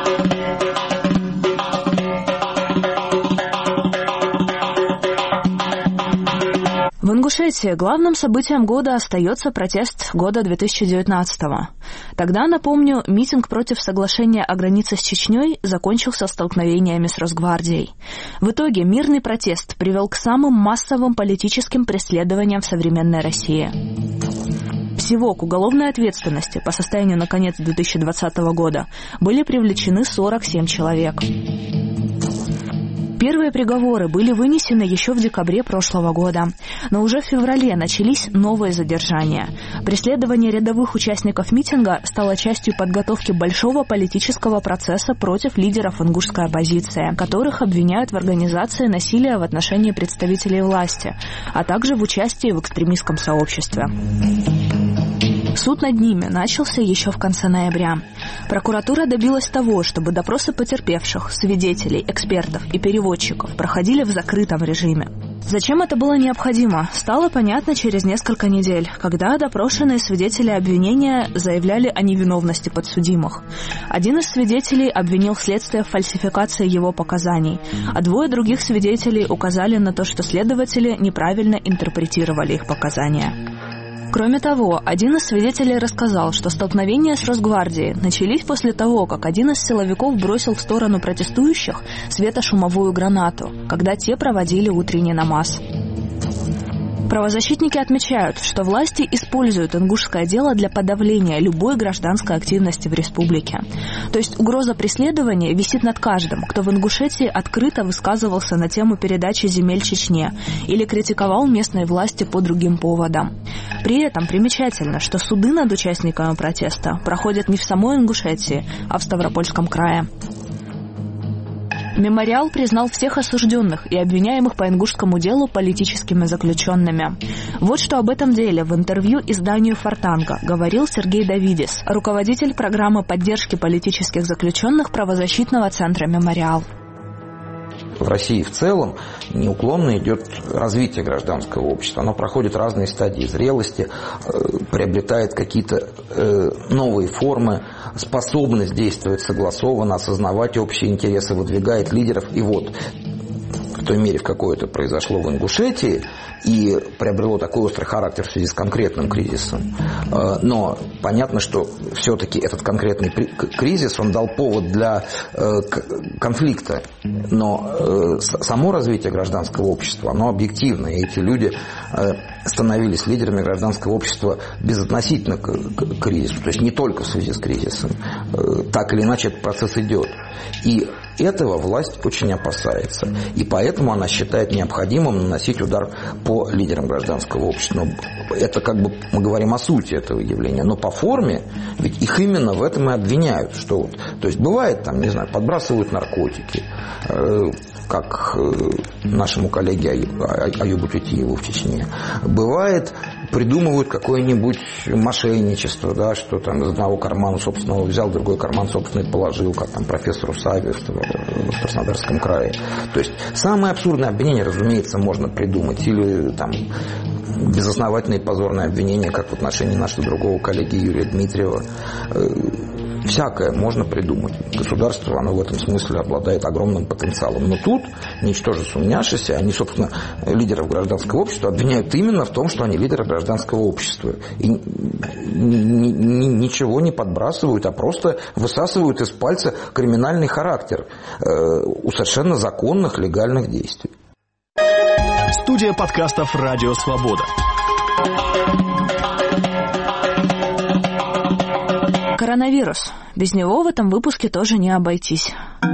В Ингушетии главным событием года остается протест года две тысячи девятнадцатого. Тогда, напомню, митинг против соглашения о границе с Чечней закончился столкновениями с Росгвардией. В итоге мирный протест привел к самым массовым политическим преследованиям в современной России. Всего к уголовной ответственности по состоянию на конец две тысячи двадцатого года были привлечены сорок семь человек. Первые приговоры были вынесены еще в декабре прошлого года, но уже в феврале начались новые задержания. Преследование рядовых участников митинга стало частью подготовки большого политического процесса против лидеров ингушской оппозиции, которых обвиняют в организации насилия в отношении представителей власти, а также в участии в экстремистском сообществе. Суд над ними начался еще в конце ноября. Прокуратура добилась того, чтобы допросы потерпевших, свидетелей, экспертов и переводчиков проходили в закрытом режиме. Зачем это было необходимо, стало понятно через несколько недель, когда допрошенные свидетели обвинения заявляли о невиновности подсудимых. Один из свидетелей обвинил следствие в фальсификации его показаний, а двое других свидетелей указали на то, что следователи неправильно интерпретировали их показания. Кроме того, один из свидетелей рассказал, что столкновения с Росгвардией начались после того, как один из силовиков бросил в сторону протестующих светошумовую гранату, когда те проводили утренний намаз. Правозащитники отмечают, что власти используют ингушское дело для подавления любой гражданской активности в республике. То есть угроза преследования висит над каждым, кто в Ингушетии открыто высказывался на тему передачи земель Чечне или критиковал местные власти по другим поводам. При этом примечательно, что суды над участниками протеста проходят не в самой Ингушетии, а в Ставропольском крае. Мемориал признал всех осужденных и обвиняемых по ингушскому делу политическими заключенными. Вот что об этом деле в интервью изданию «Фортанга» говорил Сергей Давидис, руководитель программы поддержки политических заключенных правозащитного центра «Мемориал». В России в целом неуклонно идет развитие гражданского общества. Оно проходит разные стадии зрелости, приобретает какие-то новые формы, способность действовать согласованно, осознавать общие интересы, выдвигает лидеров. И вот в той мере, в какой это произошло в Ингушетии и приобрело такой острый характер в связи с конкретным кризисом. Но понятно, что все-таки этот конкретный кризис, он дал повод для конфликта. Но само развитие гражданского общества, оно объективно. И эти люди становились лидерами гражданского общества безотносительно к кризису. То есть не только в связи с кризисом. Так или иначе этот процесс идет. И этого власть очень опасается. И поэтому она считает необходимым наносить удар по лидерам гражданского общества. Но это как бы мы говорим о сути этого явления. Но по форме, ведь их именно в этом и обвиняют. Что вот, то есть бывает, там, не знаю, подбрасывают наркотики, как нашему коллеге Аюбу Тютиеву в Чечне. Бывает, придумывают какое-нибудь мошенничество, да, что там из одного кармана собственного взял, в другой карман собственный положил, как там профессору Саве в Краснодарском крае. То есть самое абсурдное обвинение, разумеется, можно придумать. Или там безосновательные позорные обвинения, как в отношении нашего другого коллеги Юрия Дмитриева. Всякое можно придумать. Государство, оно в этом смысле обладает огромным потенциалом. Но тут, ничтоже сумняшися, они, собственно, лидеров гражданского общества обвиняют именно в том, что они лидеры гражданского общества. И ничего не подбрасывают, а просто высасывают из пальца криминальный характер у совершенно законных, легальных действий. Студия подкастов «Радио Свобода». Коронавирус. Без него в этом выпуске тоже не обойтись.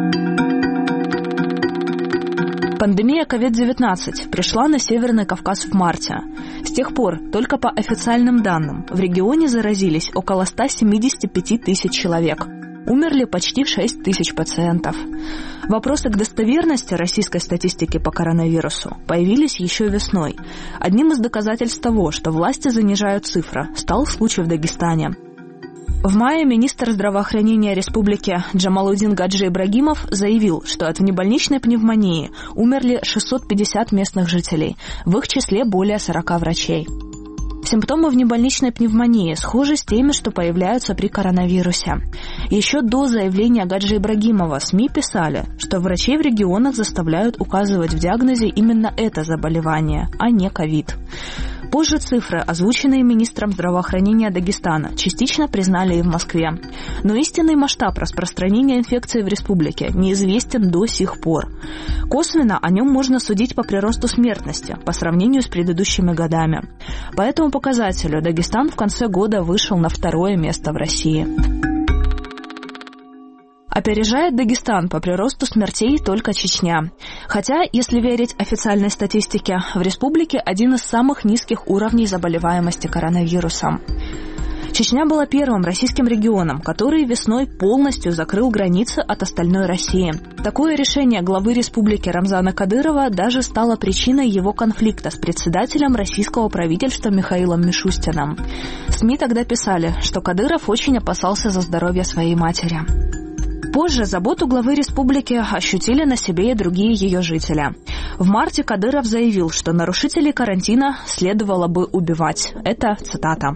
Пандемия ковид девятнадцать пришла на Северный Кавказ в марте. С тех пор, только по официальным данным, в регионе заразились около ста семидесяти пяти тысяч человек. Умерли почти шесть тысяч пациентов. Вопросы к достоверности российской статистики по коронавирусу появились еще весной. Одним из доказательств того, что власти занижают цифры, стал случай в Дагестане. В мае министр здравоохранения республики Джамалудин Гаджи Ибрагимов заявил, что от внебольничной пневмонии умерли шестьсот пятьдесят местных жителей, в их числе более сорока врачей. Симптомы внебольничной пневмонии схожи с теми, что появляются при коронавирусе. Еще до заявления Гаджи Ибрагимова СМИ писали, что врачей в регионах заставляют указывать в диагнозе именно это заболевание, а не ковид. Позже цифры, озвученные министром здравоохранения Дагестана, частично признали и в Москве. Но истинный масштаб распространения инфекции в республике неизвестен до сих пор. Косвенно о нем можно судить по приросту смертности по сравнению с предыдущими годами. По этому показателю Дагестан в конце года вышел на второе место в России. Опережает Дагестан по приросту смертей только Чечня. Хотя, если верить официальной статистике, в республике один из самых низких уровней заболеваемости коронавирусом. Чечня была первым российским регионом, который весной полностью закрыл границы от остальной России. Такое решение главы республики Рамзана Кадырова даже стало причиной его конфликта с председателем российского правительства Михаилом Мишустиным. СМИ тогда писали, что Кадыров очень опасался за здоровье своей матери. Позже заботу главы республики ощутили на себе и другие ее жители. В марте Кадыров заявил, что нарушителей карантина следовало бы убивать. Это цитата.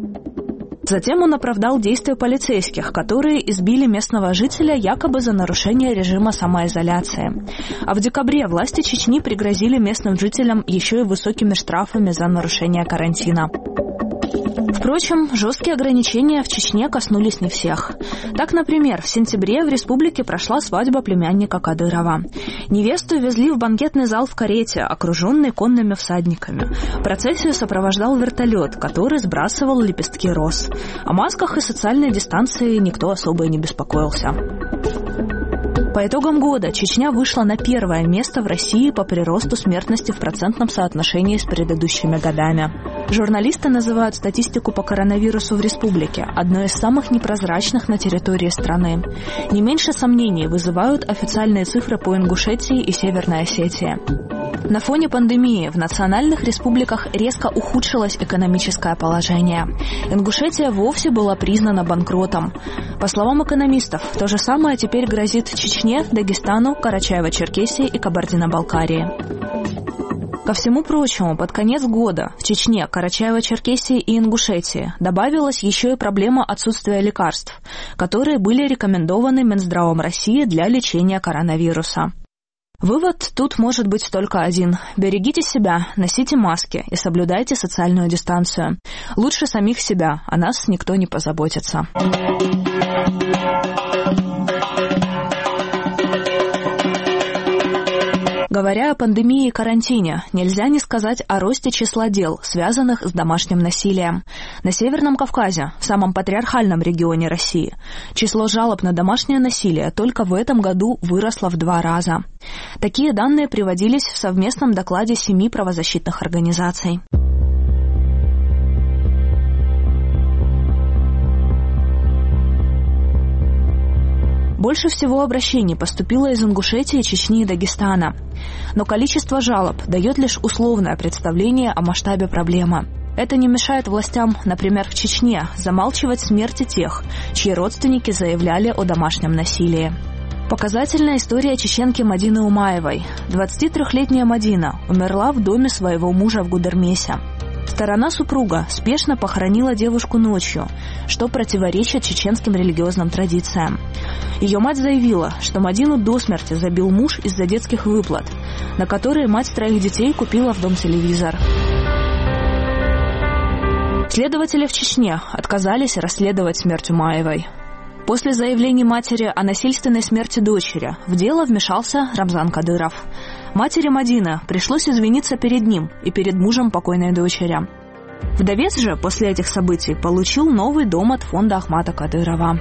Затем он оправдал действия полицейских, которые избили местного жителя якобы за нарушение режима самоизоляции. А в декабре власти Чечни пригрозили местным жителям еще и высокими штрафами за нарушение карантина. Впрочем, жесткие ограничения в Чечне коснулись не всех. Так, например, в сентябре в республике прошла свадьба племянника Кадырова. Невесту везли в банкетный зал в карете, окруженной конными всадниками. Процессию сопровождал вертолет, который сбрасывал лепестки роз. О масках и социальной дистанции никто особо и не беспокоился. По итогам года Чечня вышла на первое место в России по приросту смертности в процентном соотношении с предыдущими годами. Журналисты называют статистику по коронавирусу в республике одной из самых непрозрачных на территории страны. Не меньше сомнений вызывают официальные цифры по Ингушетии и Северной Осетии. На фоне пандемии в национальных республиках резко ухудшилось экономическое положение. Ингушетия вовсе была признана банкротом. По словам экономистов, то же самое теперь грозит Чечне, Дагестану, Карачаево-Черкесии и Кабардино-Балкарии. Ко всему прочему, под конец года в Чечне, Карачаево-Черкесии и Ингушетии добавилась еще и проблема отсутствия лекарств, которые были рекомендованы Минздравом России для лечения коронавируса. Вывод тут может быть только один. Берегите себя, носите маски и соблюдайте социальную дистанцию. Лучше самих себя, о нас никто не позаботится. Говоря о пандемии и карантине, нельзя не сказать о росте числа дел, связанных с домашним насилием. На Северном Кавказе, в самом патриархальном регионе России, число жалоб на домашнее насилие только в этом году выросло в два раза. Такие данные приводились в совместном докладе семи правозащитных организаций. Больше всего обращений поступило из Ингушетии, Чечни и Дагестана. Но количество жалоб дает лишь условное представление о масштабе проблемы. Это не мешает властям, например, в Чечне, замалчивать смерти тех, чьи родственники заявляли о домашнем насилии. Показательная история чеченки Мадины Умаевой. двадцатитрёхлетняя Мадина умерла в доме своего мужа в Гудермесе. Сторона супруга спешно похоронила девушку ночью, что противоречит чеченским религиозным традициям. Ее мать заявила, что Мадину до смерти забил муж из-за детских выплат, на которые мать троих детей купила в дом телевизор. Следователи в Чечне отказались расследовать смерть Умаевой. После заявлений матери о насильственной смерти дочери в дело вмешался Рамзан Кадыров. Матери Мадины пришлось извиниться перед ним и перед мужем покойной дочери. Вдовец же после этих событий получил новый дом от фонда Ахмата Кадырова.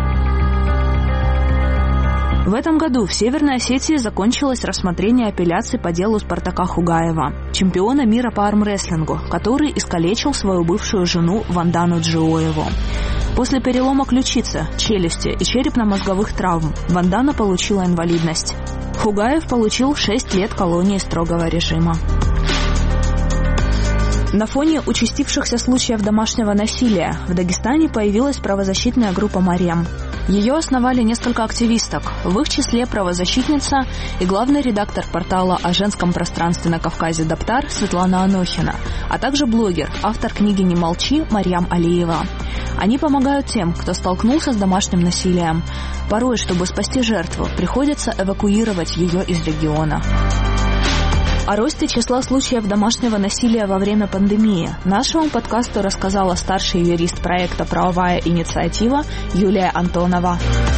В этом году в Северной Осетии закончилось рассмотрение апелляции по делу Спартака Хугаева, чемпиона мира по армрестлингу, который искалечил свою бывшую жену Вандану Джиоеву. После перелома ключицы, челюсти и черепно-мозговых травм Вандана получила инвалидность. Хугаев получил шесть лет колонии строгого режима. На фоне участившихся случаев домашнего насилия в Дагестане появилась правозащитная группа «Марем». Ее основали несколько активисток, в их числе правозащитница и главный редактор портала о женском пространстве на Кавказе «Даптар» Светлана Анохина, а также блогер, автор книги «Не молчи» Марьям Алиева. Они помогают тем, кто столкнулся с домашним насилием. Порой, чтобы спасти жертву, приходится эвакуировать ее из региона. О росте числа случаев домашнего насилия во время пандемии нашему подкасту рассказала старший юрист проекта «Правовая инициатива» Юлия Антонова.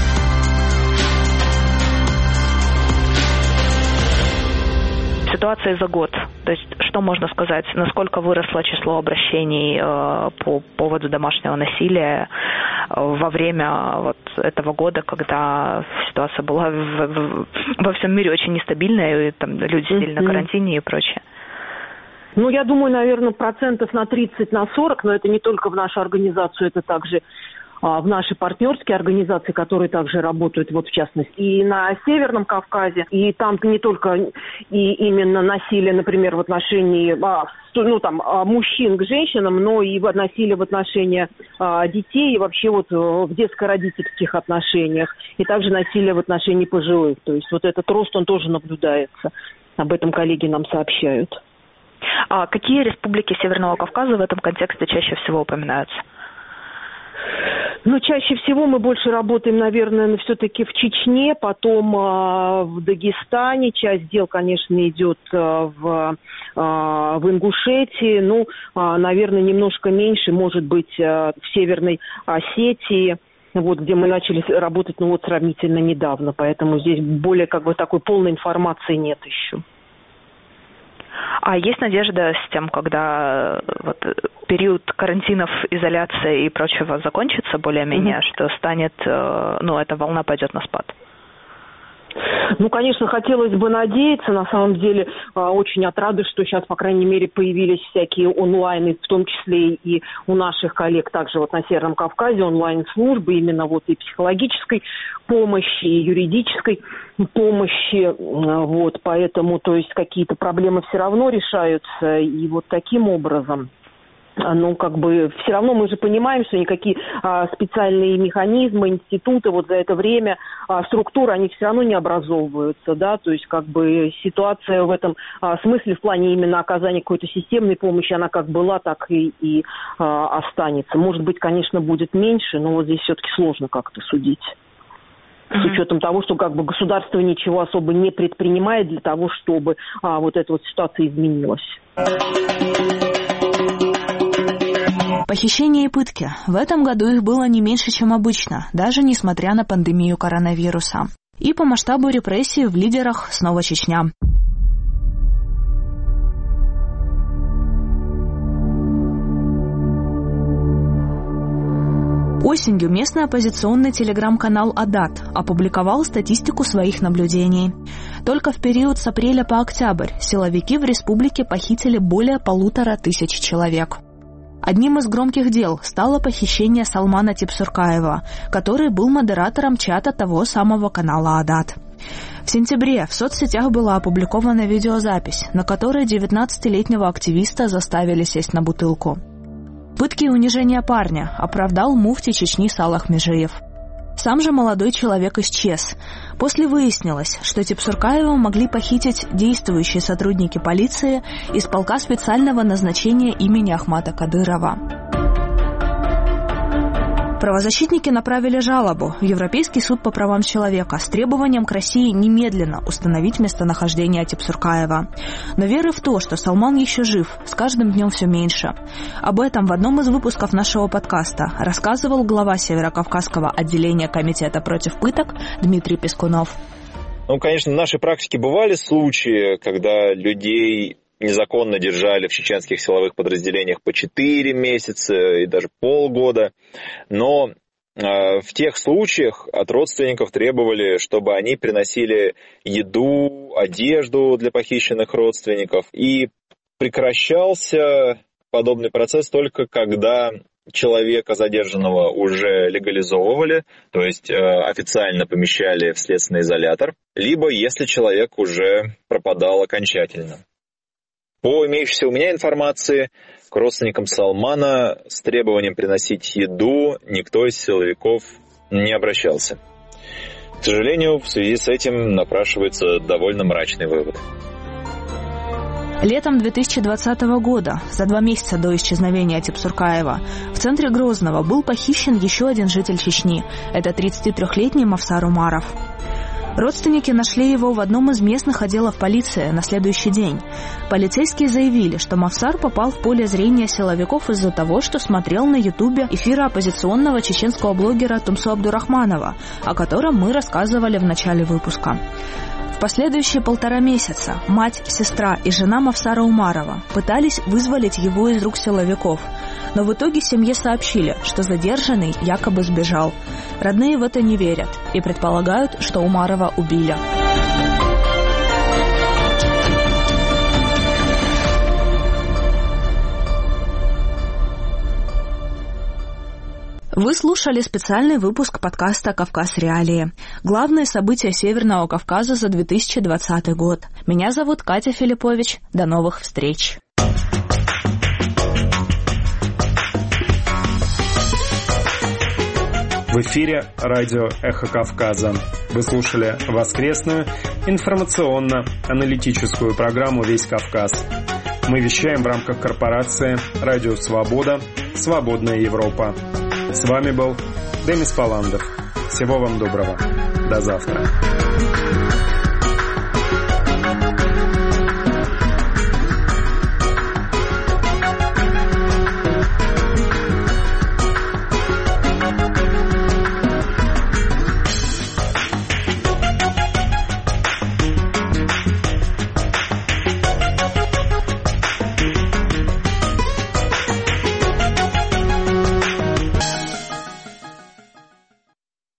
Ситуация за год. То есть, что можно сказать, насколько выросло число обращений э, по поводу домашнего насилия, во время вот этого года, когда ситуация была в, в, во всем мире очень нестабильная, и там люди сидели mm-hmm. на карантине и прочее? Ну, я думаю, наверное, процентов на тридцать, на сорок, но это не только в нашу организацию, это также а, в наши партнерские организации, которые также работают, вот в частности, и на Северном Кавказе, и там не только и именно насилие, например, в отношении а, ну, там, мужчин к женщинам, но и насилие в отношении а, детей, и вообще вот в детско-родительских отношениях, и также насилие в отношении пожилых. То есть вот этот рост, он тоже наблюдается. Об этом коллеги нам сообщают. А какие республики Северного Кавказа в этом контексте чаще всего упоминаются? Ну, чаще всего мы больше работаем, наверное, все-таки в Чечне, потом э, в Дагестане. Часть дел, конечно, идет э, в, э, в Ингушетии. Ну, э, наверное, немножко меньше, может быть, э, в Северной Осетии. Вот, где мы начали работать, ну, вот сравнительно недавно. Поэтому здесь более, как бы, такой полной информации нет еще. А есть надежда с тем, когда вот, период карантинов, изоляции и прочего закончится более-менее, mm-hmm. что станет, ну, эта волна пойдет на спад? Ну, конечно, хотелось бы надеяться. На самом деле, очень отрады, что сейчас, по крайней мере, появились всякие онлайны, в том числе и у наших коллег также вот на Северном Кавказе, онлайн-службы, именно вот и психологической помощи, и юридической помощи. Вот, поэтому, то есть, какие-то проблемы все равно решаются, и вот таким образом. Ну, как бы, все равно мы же понимаем, что никакие а, специальные механизмы, институты вот за это время, а, структуры, они все равно не образовываются, да, то есть, как бы, ситуация в этом а, смысле, в плане именно оказания какой-то системной помощи, она как была, так и, и а, останется. Может быть, конечно, будет меньше, но вот здесь все-таки сложно как-то судить. Mm-hmm. С учетом того, что как бы государство ничего особо не предпринимает для того, чтобы а, вот эта вот ситуация изменилась. Похищения и пытки. В этом году их было не меньше, чем обычно, даже несмотря на пандемию коронавируса. И по масштабу репрессий в лидерах снова Чечня. Осенью местный оппозиционный телеграм-канал «Адат» опубликовал статистику своих наблюдений. Только в период с апреля по октябрь силовики в республике похитили более полутора тысяч человек. Одним из громких дел стало похищение Салмана Типсуркаева, который был модератором чата того самого канала «Адат». В сентябре в соцсетях была опубликована видеозапись, на которой девятнадцатилетнего активиста заставили сесть на бутылку. Пытки и унижения парня оправдал муфти Чечни Салах Межиев. Сам же молодой человек исчез. После выяснилось, что Типсуркаева могли похитить действующие сотрудники полиции из полка специального назначения имени Ахмата Кадырова. Правозащитники направили жалобу в Европейский суд по правам человека с требованием к России немедленно установить местонахождение Типсуркаева. Но веры в то, что Салман еще жив, с каждым днем все меньше. Об этом в одном из выпусков нашего подкаста рассказывал глава Северокавказского отделения Комитета против пыток Дмитрий Пескунов. Ну, конечно, в нашей практике бывали случаи, когда людей незаконно держали в чеченских силовых подразделениях по четыре месяца и даже полгода. Но э, в тех случаях от родственников требовали, чтобы они приносили еду, одежду для похищенных родственников. И прекращался подобный процесс только когда человека задержанного уже легализовывали, то есть э, официально помещали в следственный изолятор, либо если человек уже пропадал окончательно. По имеющейся у меня информации, к родственникам Салмана с требованием приносить еду никто из силовиков не обращался. К сожалению, в связи с этим напрашивается довольно мрачный вывод. Летом две тысячи двадцатого года, за два месяца до исчезновения Типсуркаева, в центре Грозного был похищен еще один житель Чечни. Это тридцатитрёхлетний Мавсар Умаров. Родственники нашли его в одном из местных отделов полиции на следующий день. Полицейские заявили, что Мавсар попал в поле зрения силовиков из-за того, что смотрел на ютубе эфиры оппозиционного чеченского блогера Тумсу Абдурахманова, о котором мы рассказывали в начале выпуска. В последующие полтора месяца мать, сестра и жена Мавсара Умарова пытались вызволить его из рук силовиков, но в итоге семье сообщили, что задержанный якобы сбежал. Родные в это не верят и предполагают, что Умарова убили. Вы слушали специальный выпуск подкаста «Кавказ. Реалии». Главные события Северного Кавказа за две тысячи двадцатый год. Меня зовут Катя Филиппович. До новых встреч. В эфире радио «Эхо Кавказа». Вы слушали воскресную информационно-аналитическую программу «Весь Кавказ». Мы вещаем в рамках корпорации «Радио Свобода. Свободная Европа». С вами был Демис Паландов. Всего вам доброго. До завтра.